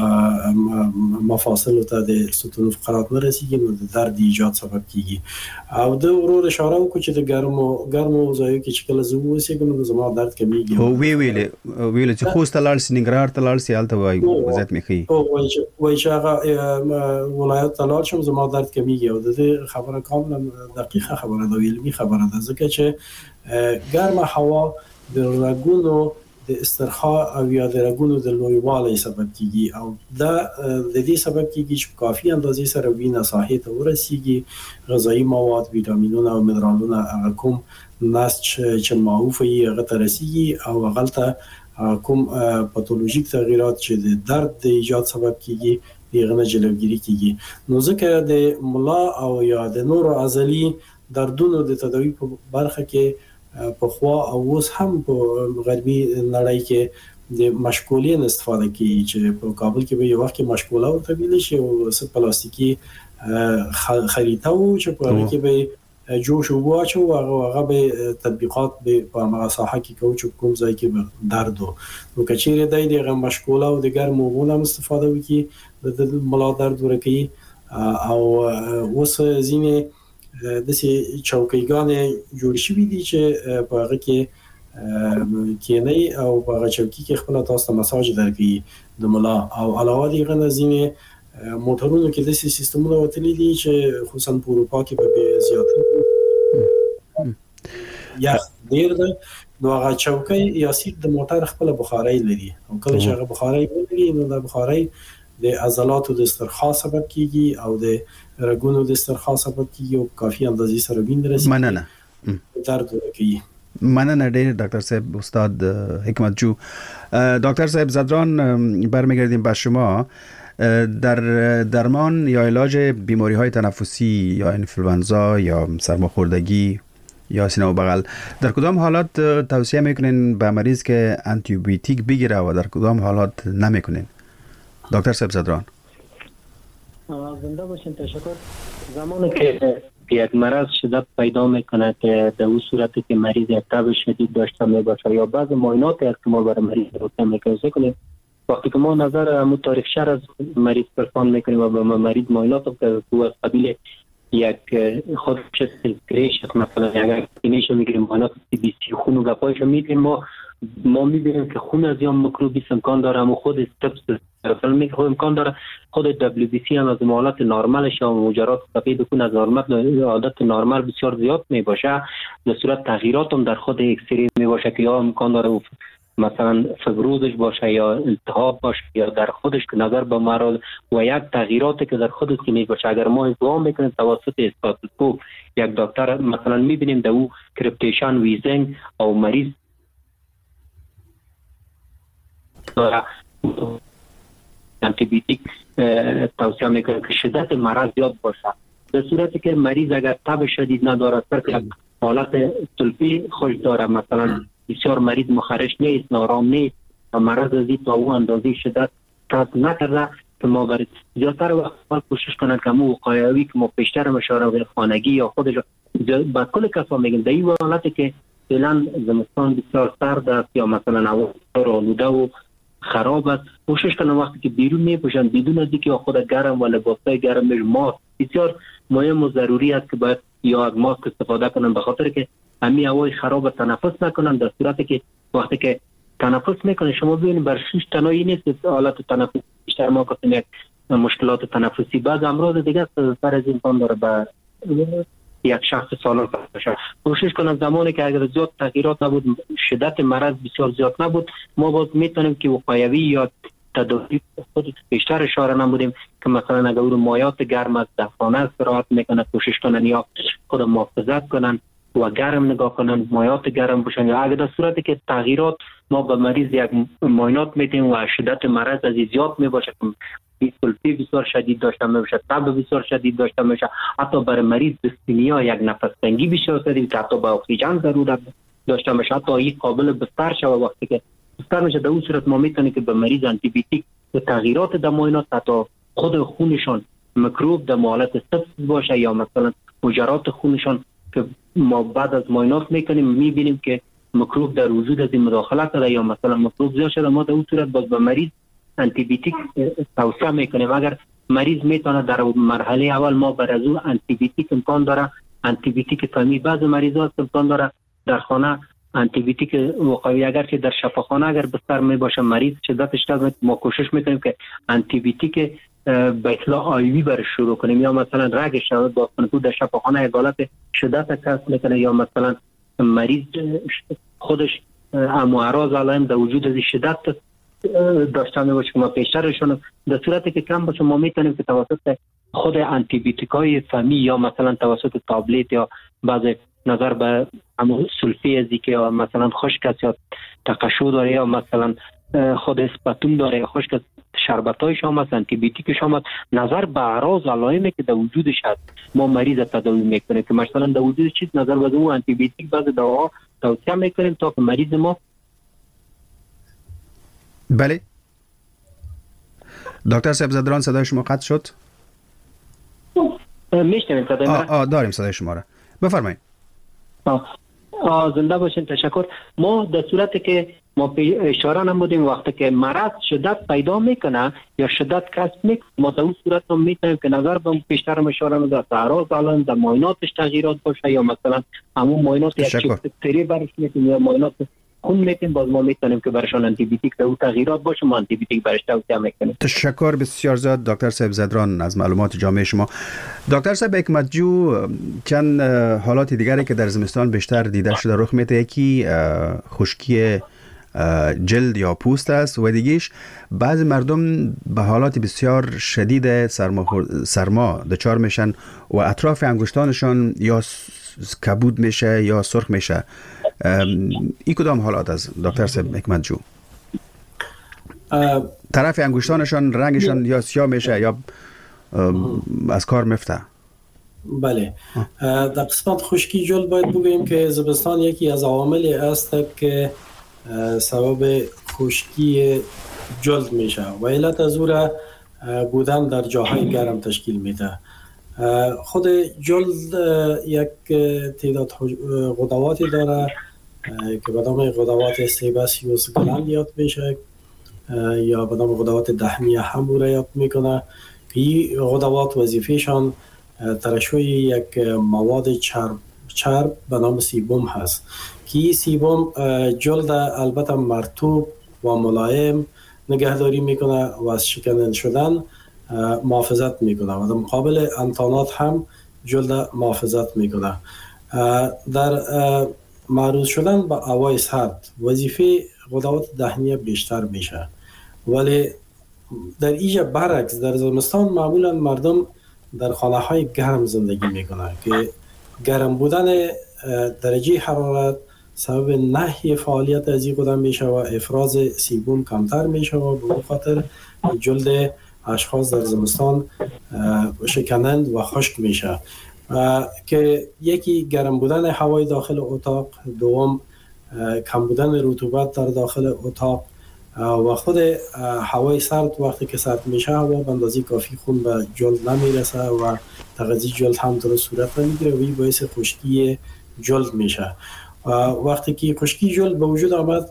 مفاصل ته د ستون فقرات نه رسیږي نو د درد ایجاد سبب کیږي. او د ورور اشاره وکړو چې د ګرمو ګرمو ځایو کې چې کله زه اوسېږم نو زما درد کمیږي. او وی ویل ویل چې خوست لاړ سننګرهار ته لاړ سیال ته وایي وضعیت مخې او وایي چې هغه ولایت ته لاړ شم زما درد کمیږي. او د دې خبره کاملا دقیقه خبره ده، علمي خبره ده، ځکه چې ګرمه هوا د رګونو د استرخاء او یا د رګونو د لویوالي سبب کیږي او دا د دې سبب کیږي چې کافي اندازې سره وینه ساحې ته ورسیږي، غذایی مواد، ویټامینونه او منرالونه هغه کوم نسج چې معروف یې هغه ته رسیږي او هغه ته کوم پاتولوژیک تغییرات چې د درد د ایجاد سبب کیږي دغه نه جلوگیری کیږي. نو ځکه د ملا او یا د نور عضلي دردونو د تداوی په برخه کې په خوا او اوس هم په غربي نړۍ کې د مشکولین استفاده کوي چې په کابل کې به یو وخت مشکوله ورته ویل شي او س پلاستیکي خریطه و چې په هغه کې به جوش او واچو او هغه به تطبیقات به په هغه ساحه کې کوي چې کوم ځای کې درد او کچېره دای دغه مشکوله او د ګرمو غوونه استفاده وکړي د ملا درد ورکي. او اوس ځینې د سي چوکیګانې جوړ شوې دي چې په هغه کې کینی او په هغه چوکۍ کې خپل تاسو ته مساج درکړي د ملا. او علاوه دي غنه ځینې موټرونو کې د سي سیستمونه وتلي دي چې خصوصا په اروپا کې به زیات یا ډیر ده. نو هغه چوکۍ یا سیټ د موټر خپل بخاري لري او کله چې هغه بخاري لري نو د بخاري د عضلاتو د استرخاء سبب کیږي او د رګونو د استرخاء سبب کیږي او کافي اندازې سره وینه رسیږي. مننه درد کوي. مننه ډیر دکتر صاحب، استاد حکمت جو. دکتر صاحب زدران برمیگردیم به شما. در درمان یا علاج بیماری های تنفسی یا اینفلوئنزا یا سرماخوردگی یا سینه و بغل در کدام حالات توصیه میکنین به مریض که آنتی بیوتیک بگیره و در کدام حالات نمیکنین؟ دکتر صاحب زدران. زنده باشین. تشکر. زمانی که یک مرض شدت پیدا میکنه که در اون صورتی که مریض یک تب شدید داشته میباشه یا بعض معاینات است که ما برای مریض روشن میکنیم، وقتی که ما نظر امو تاریخ شهر از مریض پرسان میکنیم و به مریض معاینات که او از قبیل یک خود شد گریش مثلا یک اینیشو میگیریم معاینات سی بی سی خون و گپایشو میگیریم، ما ما میبینیم که خون از یا میکروبی امکان داره و خود استپس فلمی امکان داره خود دبلیو بی سی هم از حالت نرمالش یا مجرات سفید خون از نرمال عادت نرمال بسیار زیاد میباشه. در صورت تغییرات هم در خود اکسری میباشه که یا امکان داره مثلا فبروزش باشه یا التهاب باشه یا در خودش که نظر به مرض و یک تغییراتی که در خودش که میباشه. اگر ما ادعا میکنیم توسط استاتوسکوپ یک دکتر مثلا میبینیم در او کریپتیشن ویزنگ او مریض داره آنتی بیوتیک توصیه میکنه که شدت مرض زیاد باشه. در صورتی که مریض اگر تب شدید نداره، صرف حالت سلفی خوش داره، مثلا بسیار مریض مخرش نیست، نارام نیست و مرض ازی تا او اندازه شدت تب نکرده که ما برای زیادتر وقت کوشش کنن که مو وقایوی که ما پیشتر مشاوره خانگی یا خودش با کل کسا میگن در این حالتی که فعلا زمستان بسیار سرد است یا مثلا هوا آلوده و خراب است، کوشش کنن وقتی که بیرون میپوشن بدون از اینکه خود گرم و لباسای گرم میش ماسک بسیار مهم و ضروری است که باید یا از ماسک استفاده کنن به خاطر که همین هوای خراب تنفس نکنن. در صورتی که وقتی که تنفس میکنه شما ببینید بر شش تنهایی نیست حالت تنفسی بیشتر ما گفتیم یک مشکلات تنفسی بعض امراض دیگه سر از امکان داره به یک شخص سالم باشه. کوشش کنم زمانی که اگر زیاد تغییرات نبود، شدت مرض بسیار زیاد نبود، ما باز میتونیم که وقایوی یا تداوی خود بیشتر اشاره نمودیم که مثلا اگر اون مایات گرم از دفانه استراحت میکنه کوشش کنن یا خود محافظت کنن و گرم نگاه کنن، مایات گرم باشن. یا اگر در صورتی که تغییرات ما به مریض یک معاینات میدیم و شدت مرض از زیاد میباشه که سلفی بسیار شدید داشته میشه، تب بسیار شدید داشته میشه، حتی برای مریض دیسپنیا یک نفس تنگی بسیار شدید که حتی با اکسیژن ضرورت داشته میشه، حتی این قابل بستر شوه وقتی که بستر میشه. در اون صورت ما میتونیم که به مریض آنتی بیوتیک و تغییرات در معاینات حتی خود خونشان میکروب در حالت سبز باشه یا مثلا مجرات خونشان که ما بعد از معاینات میکنیم میبینیم که میکروب در وجود از این مداخله کرده یا مثلا میکروب زیاد شده، ما در اون صورت باز به مریض آنتی بیوتیک توصیه میکنیم. اگر مریض میتونه در مرحله اول ما بر از او آنتی بیوتیک امکان داره، آنتی بیوتیک فمی بعض مریضات امکان داره در خانه آنتی بیوتیک وقایعی، اگر که در شفاخانه اگر بستر می باشه مریض شدتش داد، ما کوشش میکنیم که آنتی بیوتیک به اطلاع آیوی برش شروع کنیم، یا مثلا رگش شود با کنکو در شفاخانه عدالت شدت کسب میکنه، یا مثلا مریض خودش امواراز علائم در وجود از شدت داشته می باشه که ما پیشترشون در صورتی که کم باشه ما میتونیم که توسط خود آنتی بیوتیک های فمی یا مثلا توسط تابلت یا بعض نظر به همون سلفی ازی که مثلا خشک است یا تقشو داره یا مثلا خود اسپاتوم داره یا خشک است، شربتای شما است، آنتی بیوتیک شما است، نظر به اعراض علائمی که در وجودش هست ما مریض تداوی میکنیم که مثلا در وجود چیز نظر به اون آنتی بیوتیک بعض دواها توصیه میکنیم تا که مریض ما. بله دکتر صاحب زدران صدای شما قطع شد. میشنویم صدای ما؟ آه داریم صدای شما را، بفرمایید. آه. آه زنده باشین، تشکر. ما در صورتی که ما اشاره نمودیم وقتی که مرض شدت پیدا میکنه یا شدت کسب میکنه ما در اون صورت هم میتونیم که نظر به پیشتر هم اشاره نمودیم اعراض علائم در معایناتش تغییرات باشه یا مثلا همون معاینات یک چیپتری برش میکنیم یا معاینات خون میکنیم، باز ما میتونیم که برشان آنتی بیوتیک در اون تغییرات باشه ما آنتی بیوتیک برش توصیه میکنیم. تشکر بسیار زیاد دکتر صاحب زدران از معلومات جامع شما. دکتر صاحب حکمتجو، چند حالات دیگری که در زمستان بیشتر دیده شده رخ میده، یکی خشکی جلد یا پوست است و دیگیش بعضی مردم به حالات بسیار شدید سرما سرما دچار میشن و اطراف انگشتانشان یا کبود میشه یا سرخ میشه. این کدام حالات از دکتر صاحب حکمتجو؟ طرف انگشتانشان رنگشان یا سیاه میشه یا از کار میفته؟ بله، در قسمت خشکی جلد باید بگوییم که زمستان یکی از عواملی است که سبب خشکی جلد میشه و علت از او را بودن در جاهای گرم تشکیل میده. خود جلد یک تعداد غدواتی داره که به نام غدوات سیباسیوس گلند یاد میشه یا به نام غدوات دهمیه هم او را یاد میکنه که این غدوات وظیفهشان ترشح یک مواد چرب چرب به نام سیبوم هست که این سیبوم جلد البته مرطوب و ملایم نگهداری میکنه و از شکننده شدن محافظت میکنه و در مقابل انتانات هم جلد محافظت میکنه. در معروض شدن به هوای سرد وظیفه غدوات دهنیه بیشتر میشه، ولی در اینجا برعکس در زمستان معمولا مردم در خانه های گرم زندگی میکنه که گرم بودن درجه حرارت سبب نهی فعالیت از این قدم میشه و افراز سیبوم کمتر میشه و به خاطر جلد اشخاص در زمستان شکنند و خشک میشه که یکی گرم بودن هوای داخل اتاق، دوم کم بودن رطوبت در داخل اتاق و خود هوای سرد وقتی که سرد میشه هوا به اندازه کافی خون به جلد نمیرسه و تغذیه جلد هم درست صورت نمیگیره و این باعث خشکی جلد میشه. وقتی که خشکی جلد به وجود آمد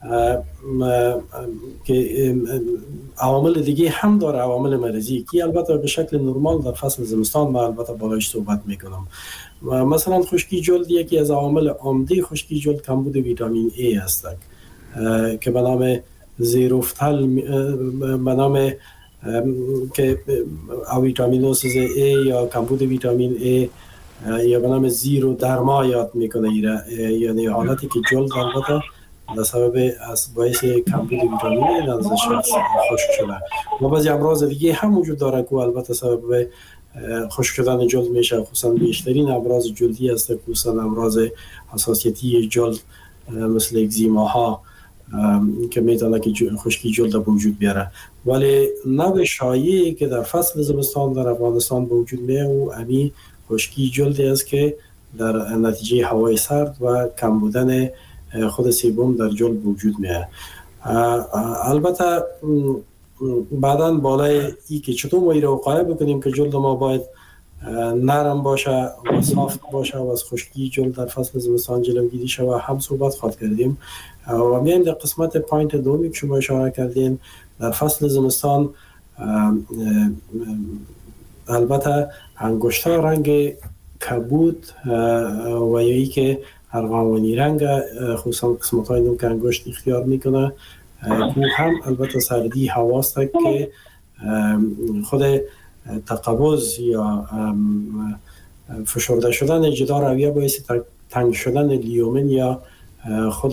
که عوامل دیگه هم داره، عوامل مرضی که البته به شکل نرمال در فصل زمستان ما البته بالایش صحبت میکنم. مثلا خشکی جلد یکی از عوامل عمده خشکی جلد کمبود ویتامین ای است که به نام زیروفتل به نام که ویتامینوسیس ای یا کمبود ویتامین ای یا به نام زیرو درما یاد میکنه، یعنی حالتی که جلد البته در سبب از باعث کمبود ویتامین ای در شخص خشک شده و بعضی امراض دیگه هم وجود داره که البته سبب خشک شدن جلد میشه. خصوصا بیشترین امراض جلدی است، خصوصا امراض حساسیتی جلد مثل اگزیما ها که میتونه که خشکی جلد به وجود بیاره. ولی نوع شایعی که در فصل زمستان در افغانستان به وجود میاد و امی خشکی جلدی است که در نتیجه هوای سرد و کم بودن خود سیبوم در جلد به وجود میاد. البته بعداً بالای ای که چطور ما ایره وقایع بکنیم که جلد ما باید نرم باشه و صاف باشه و از خشکی جلد در فصل زمستان جلوگیری شود هم صحبت خواهد کردیم و میایم در قسمت پوینت دومی که شما اشاره کردین در فصل زمستان البته انگشتر رنگ کبود و یکی که ارغوانی رنگ خصوصا قسمت های نوک انگشت اختیار میکنه او هم البته سردی هواست که خود تقبض یا فشرده شدن جدار اویه باعث تنگ شدن لیومن یا خود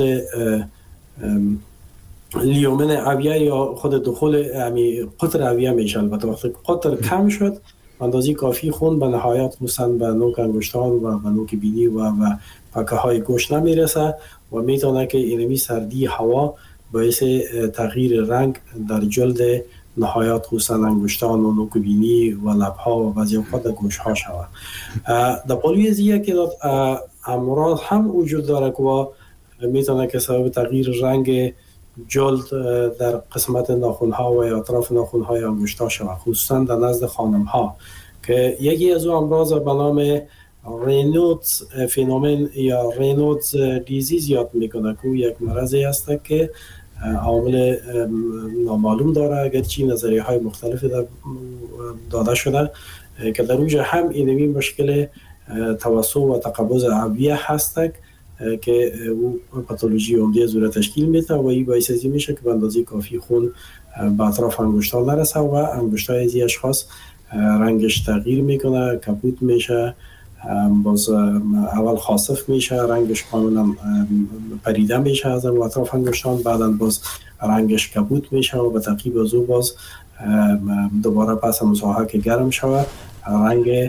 لیومن اویه یا خود دخول قطر اویه میشه. البته وقتی قطر کم شد اندازی کافی خون به نهایت خصوصا به نوک انگشتان و به نوک بینی و و پکه های گوشت نمیرسه و میتونه که اینمی سردی هوا باعث تغییر رنگ در جلد نهایت خصوصا انگشتان و نوک بینی و لبها و بعضی اوقات گوش ها شود. در پالوی زیه که امراض هم وجود داره که میتونه که سبب تغییر رنگ جلد در قسمت ناخن ها و اطراف ناخن های انگشتا شود، خصوصا در نزد خانم ها که یکی از اون امراض به نام رینودز فنومن یا رینودز دیزیز یاد میکنه که یک مرضی است که عوامل نامعلوم داره، اگرچه نظریه های مختلفی داده شده که در اونجا هم اینمی مشکل توسع و تقبض اویه هست که او پاتولوژی عمده زور تشکیل میده و این باعث ازی میشه که به اندازه کافی خون به اطراف انگشتان نرسه و انگشتای ازی اشخاص رنگش تغییر میکنه، کپوت میشه، باز اول خاصف میشه، رنگش کاملا پریده میشه از اطراف انگشتان، بعدا باز رنگش کپوت میشه و به تعقیب از او باز دوباره پس مساحه که گرم شود رنگ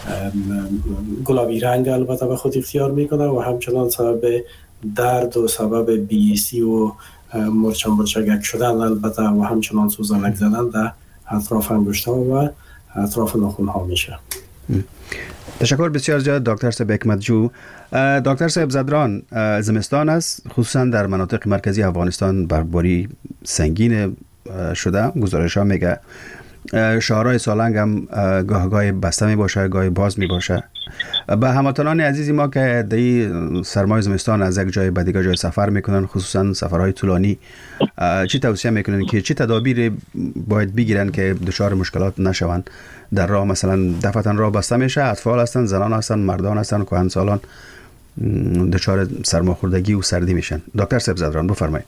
گلابی رنگ البته به خود اختیار میکنه و همچنان سبب درد و سبب بیسی و مرچه مرچگک شدن البته و همچنان سوزنک زدن در اطراف انگشتان و اطراف ناخن ها میشه. تشکر بسیار زیاد دکتر صاحب حکمتجو. دکتر صاحب زدران، زمستان است، خصوصا در مناطق مرکزی افغانستان برفباری سنگین شده. گزارش ها میگه شهرهای سالنگ هم گاه گاه بسته می باشه، گاه باز می باشه. به هموطنان عزیزی ما که در سرمای زمستان از یک جای به دیگر جای سفر میکنن، خصوصا سفرهای طولانی، چی توصیه میکنن که چی تدابیر باید بگیرن که دچار مشکلات نشوند در راه؟ مثلا دفعتا راه بسته میشه، اطفال هستن، زنان هستن، مردان هستن، کهنسالان دچار سرماخوردگی و سردی میشن. دکتر صاحب زدران بفرمایید.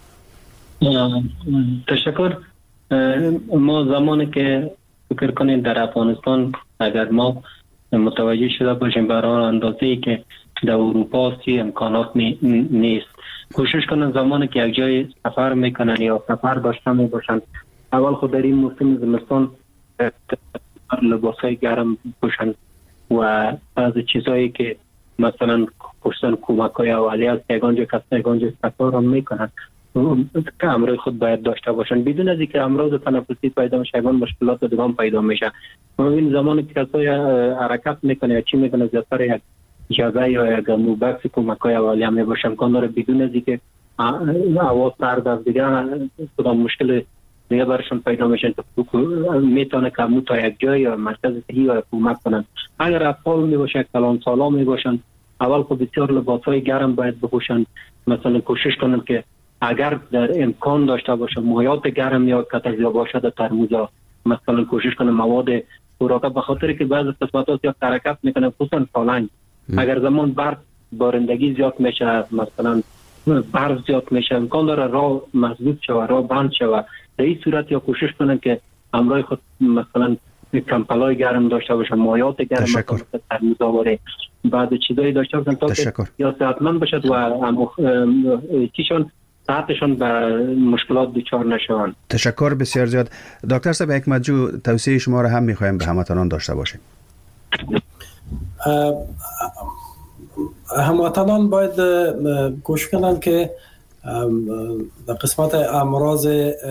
تشکر. ما زمانی که فکر کنیم در افغانستان اگر ما متوجه شده باشیم برای اندازه‌ای که در اروپا سی امکانات نیست، کوشش کنن زمانی که یک جای سفر میکنن یا سفر داشته میباشن اول خود در این موسم زمستان لباسای گرم پوشن و از چیزایی که مثلا خصوصا کمک‌های اولیه از یگانجا کسا یگانجا سفر هم میکنن که امروز خود باید داشته باشن بدون از اینکه امراض تنفسی پیدا میشه، یگان مشکلات دیگه هم پیدا میشه. ما این زمانی که کسای حرکت میکنه یا چی میکنه زیادتر یک جزای یا یک موبکس کمک‌های اولیه میباشه، امکان داره بدون از اینکه هوا سرد از دیگه کدام مشکل دیگه برشون پیدا میشن میتونه که مو تا یک جای یا مرکز صحی یا کمک کنن. اگر اطفال میباشه، کلان سالا میباشن، اول خود بسیار لباسای گرم باید بپوشن. مثلا کوشش کنن که اگر در امکان داشته باشه مایعات گرم یا کتازیا باشه در ترموزا، مثلا کوشش کنه مواد خوراک، به خاطر که بعضی قسمت‌ها یا حرکت میکنه خصوصا سالنگ اگر زمان برف بارندگی زیاد میشه، مثلا برف زیاد میشه، امکان داره راه مسدود شوه، راه بند شوه. در این صورت یا کوشش کنن که همراه خود مثلا کمپلای گرم داشته باشن، مایعات گرم مثلا ترموزا واره بعد چیزایی داشته باشن تا که یا صحتمند باشد و چیشون صحتشون به مشکلات دچار نشوند. تشکر بسیار زیاد. دکتر صاحب حکمتجو، توصیه شما را هم میخوایم به هموطنان داشته باشیم. هموطنان باید کوشش کنند که در قسمت امراض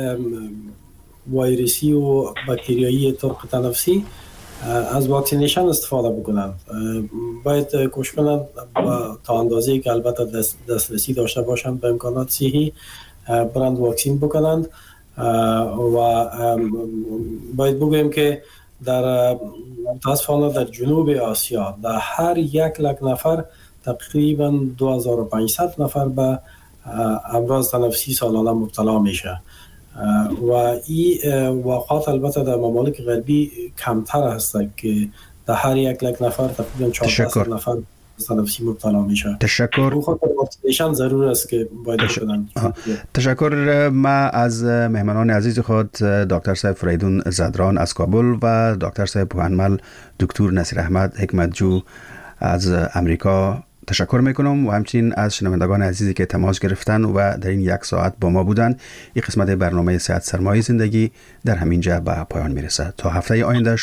ویروسی و باکتریایی طرق تنفسی از واکسینیشن استفاده بکنند. باید کوشش کنند تا اندازه‌ای که البته دست دسترسی داشته باشند به امکانات صحی برند واکسین بکنند و باید بگویم که در متاسفانه در جنوب آسیا در هر یک لک نفر تقریبا دو هزار و پانصد نفر به امراض تنفسی سالانه مبتلا میشه. و این واقعات البته در ممالک غربی کمتر هست که در هر یک لک نفر تقریبا چهارده نفر تنفسی مبتلا میشه. تشکر. اون خاطر واکسینیشن ضرور است که باید تش... بدن. تشکر. ما از مهمانان عزیز خود دکتر صاحب فریدون زدران از کابل و دکتر صاحب پوهنمل دکتر نصیر احمد حکمتجو از امریکا تشکر میکنم و همچنین از شنوندگان عزیزی که تماس گرفتن و در این یک ساعت با ما بودن. این قسمت برنامه صحت سرمایه زندگی در همینجا به پایان میرسه. تا هفته آینده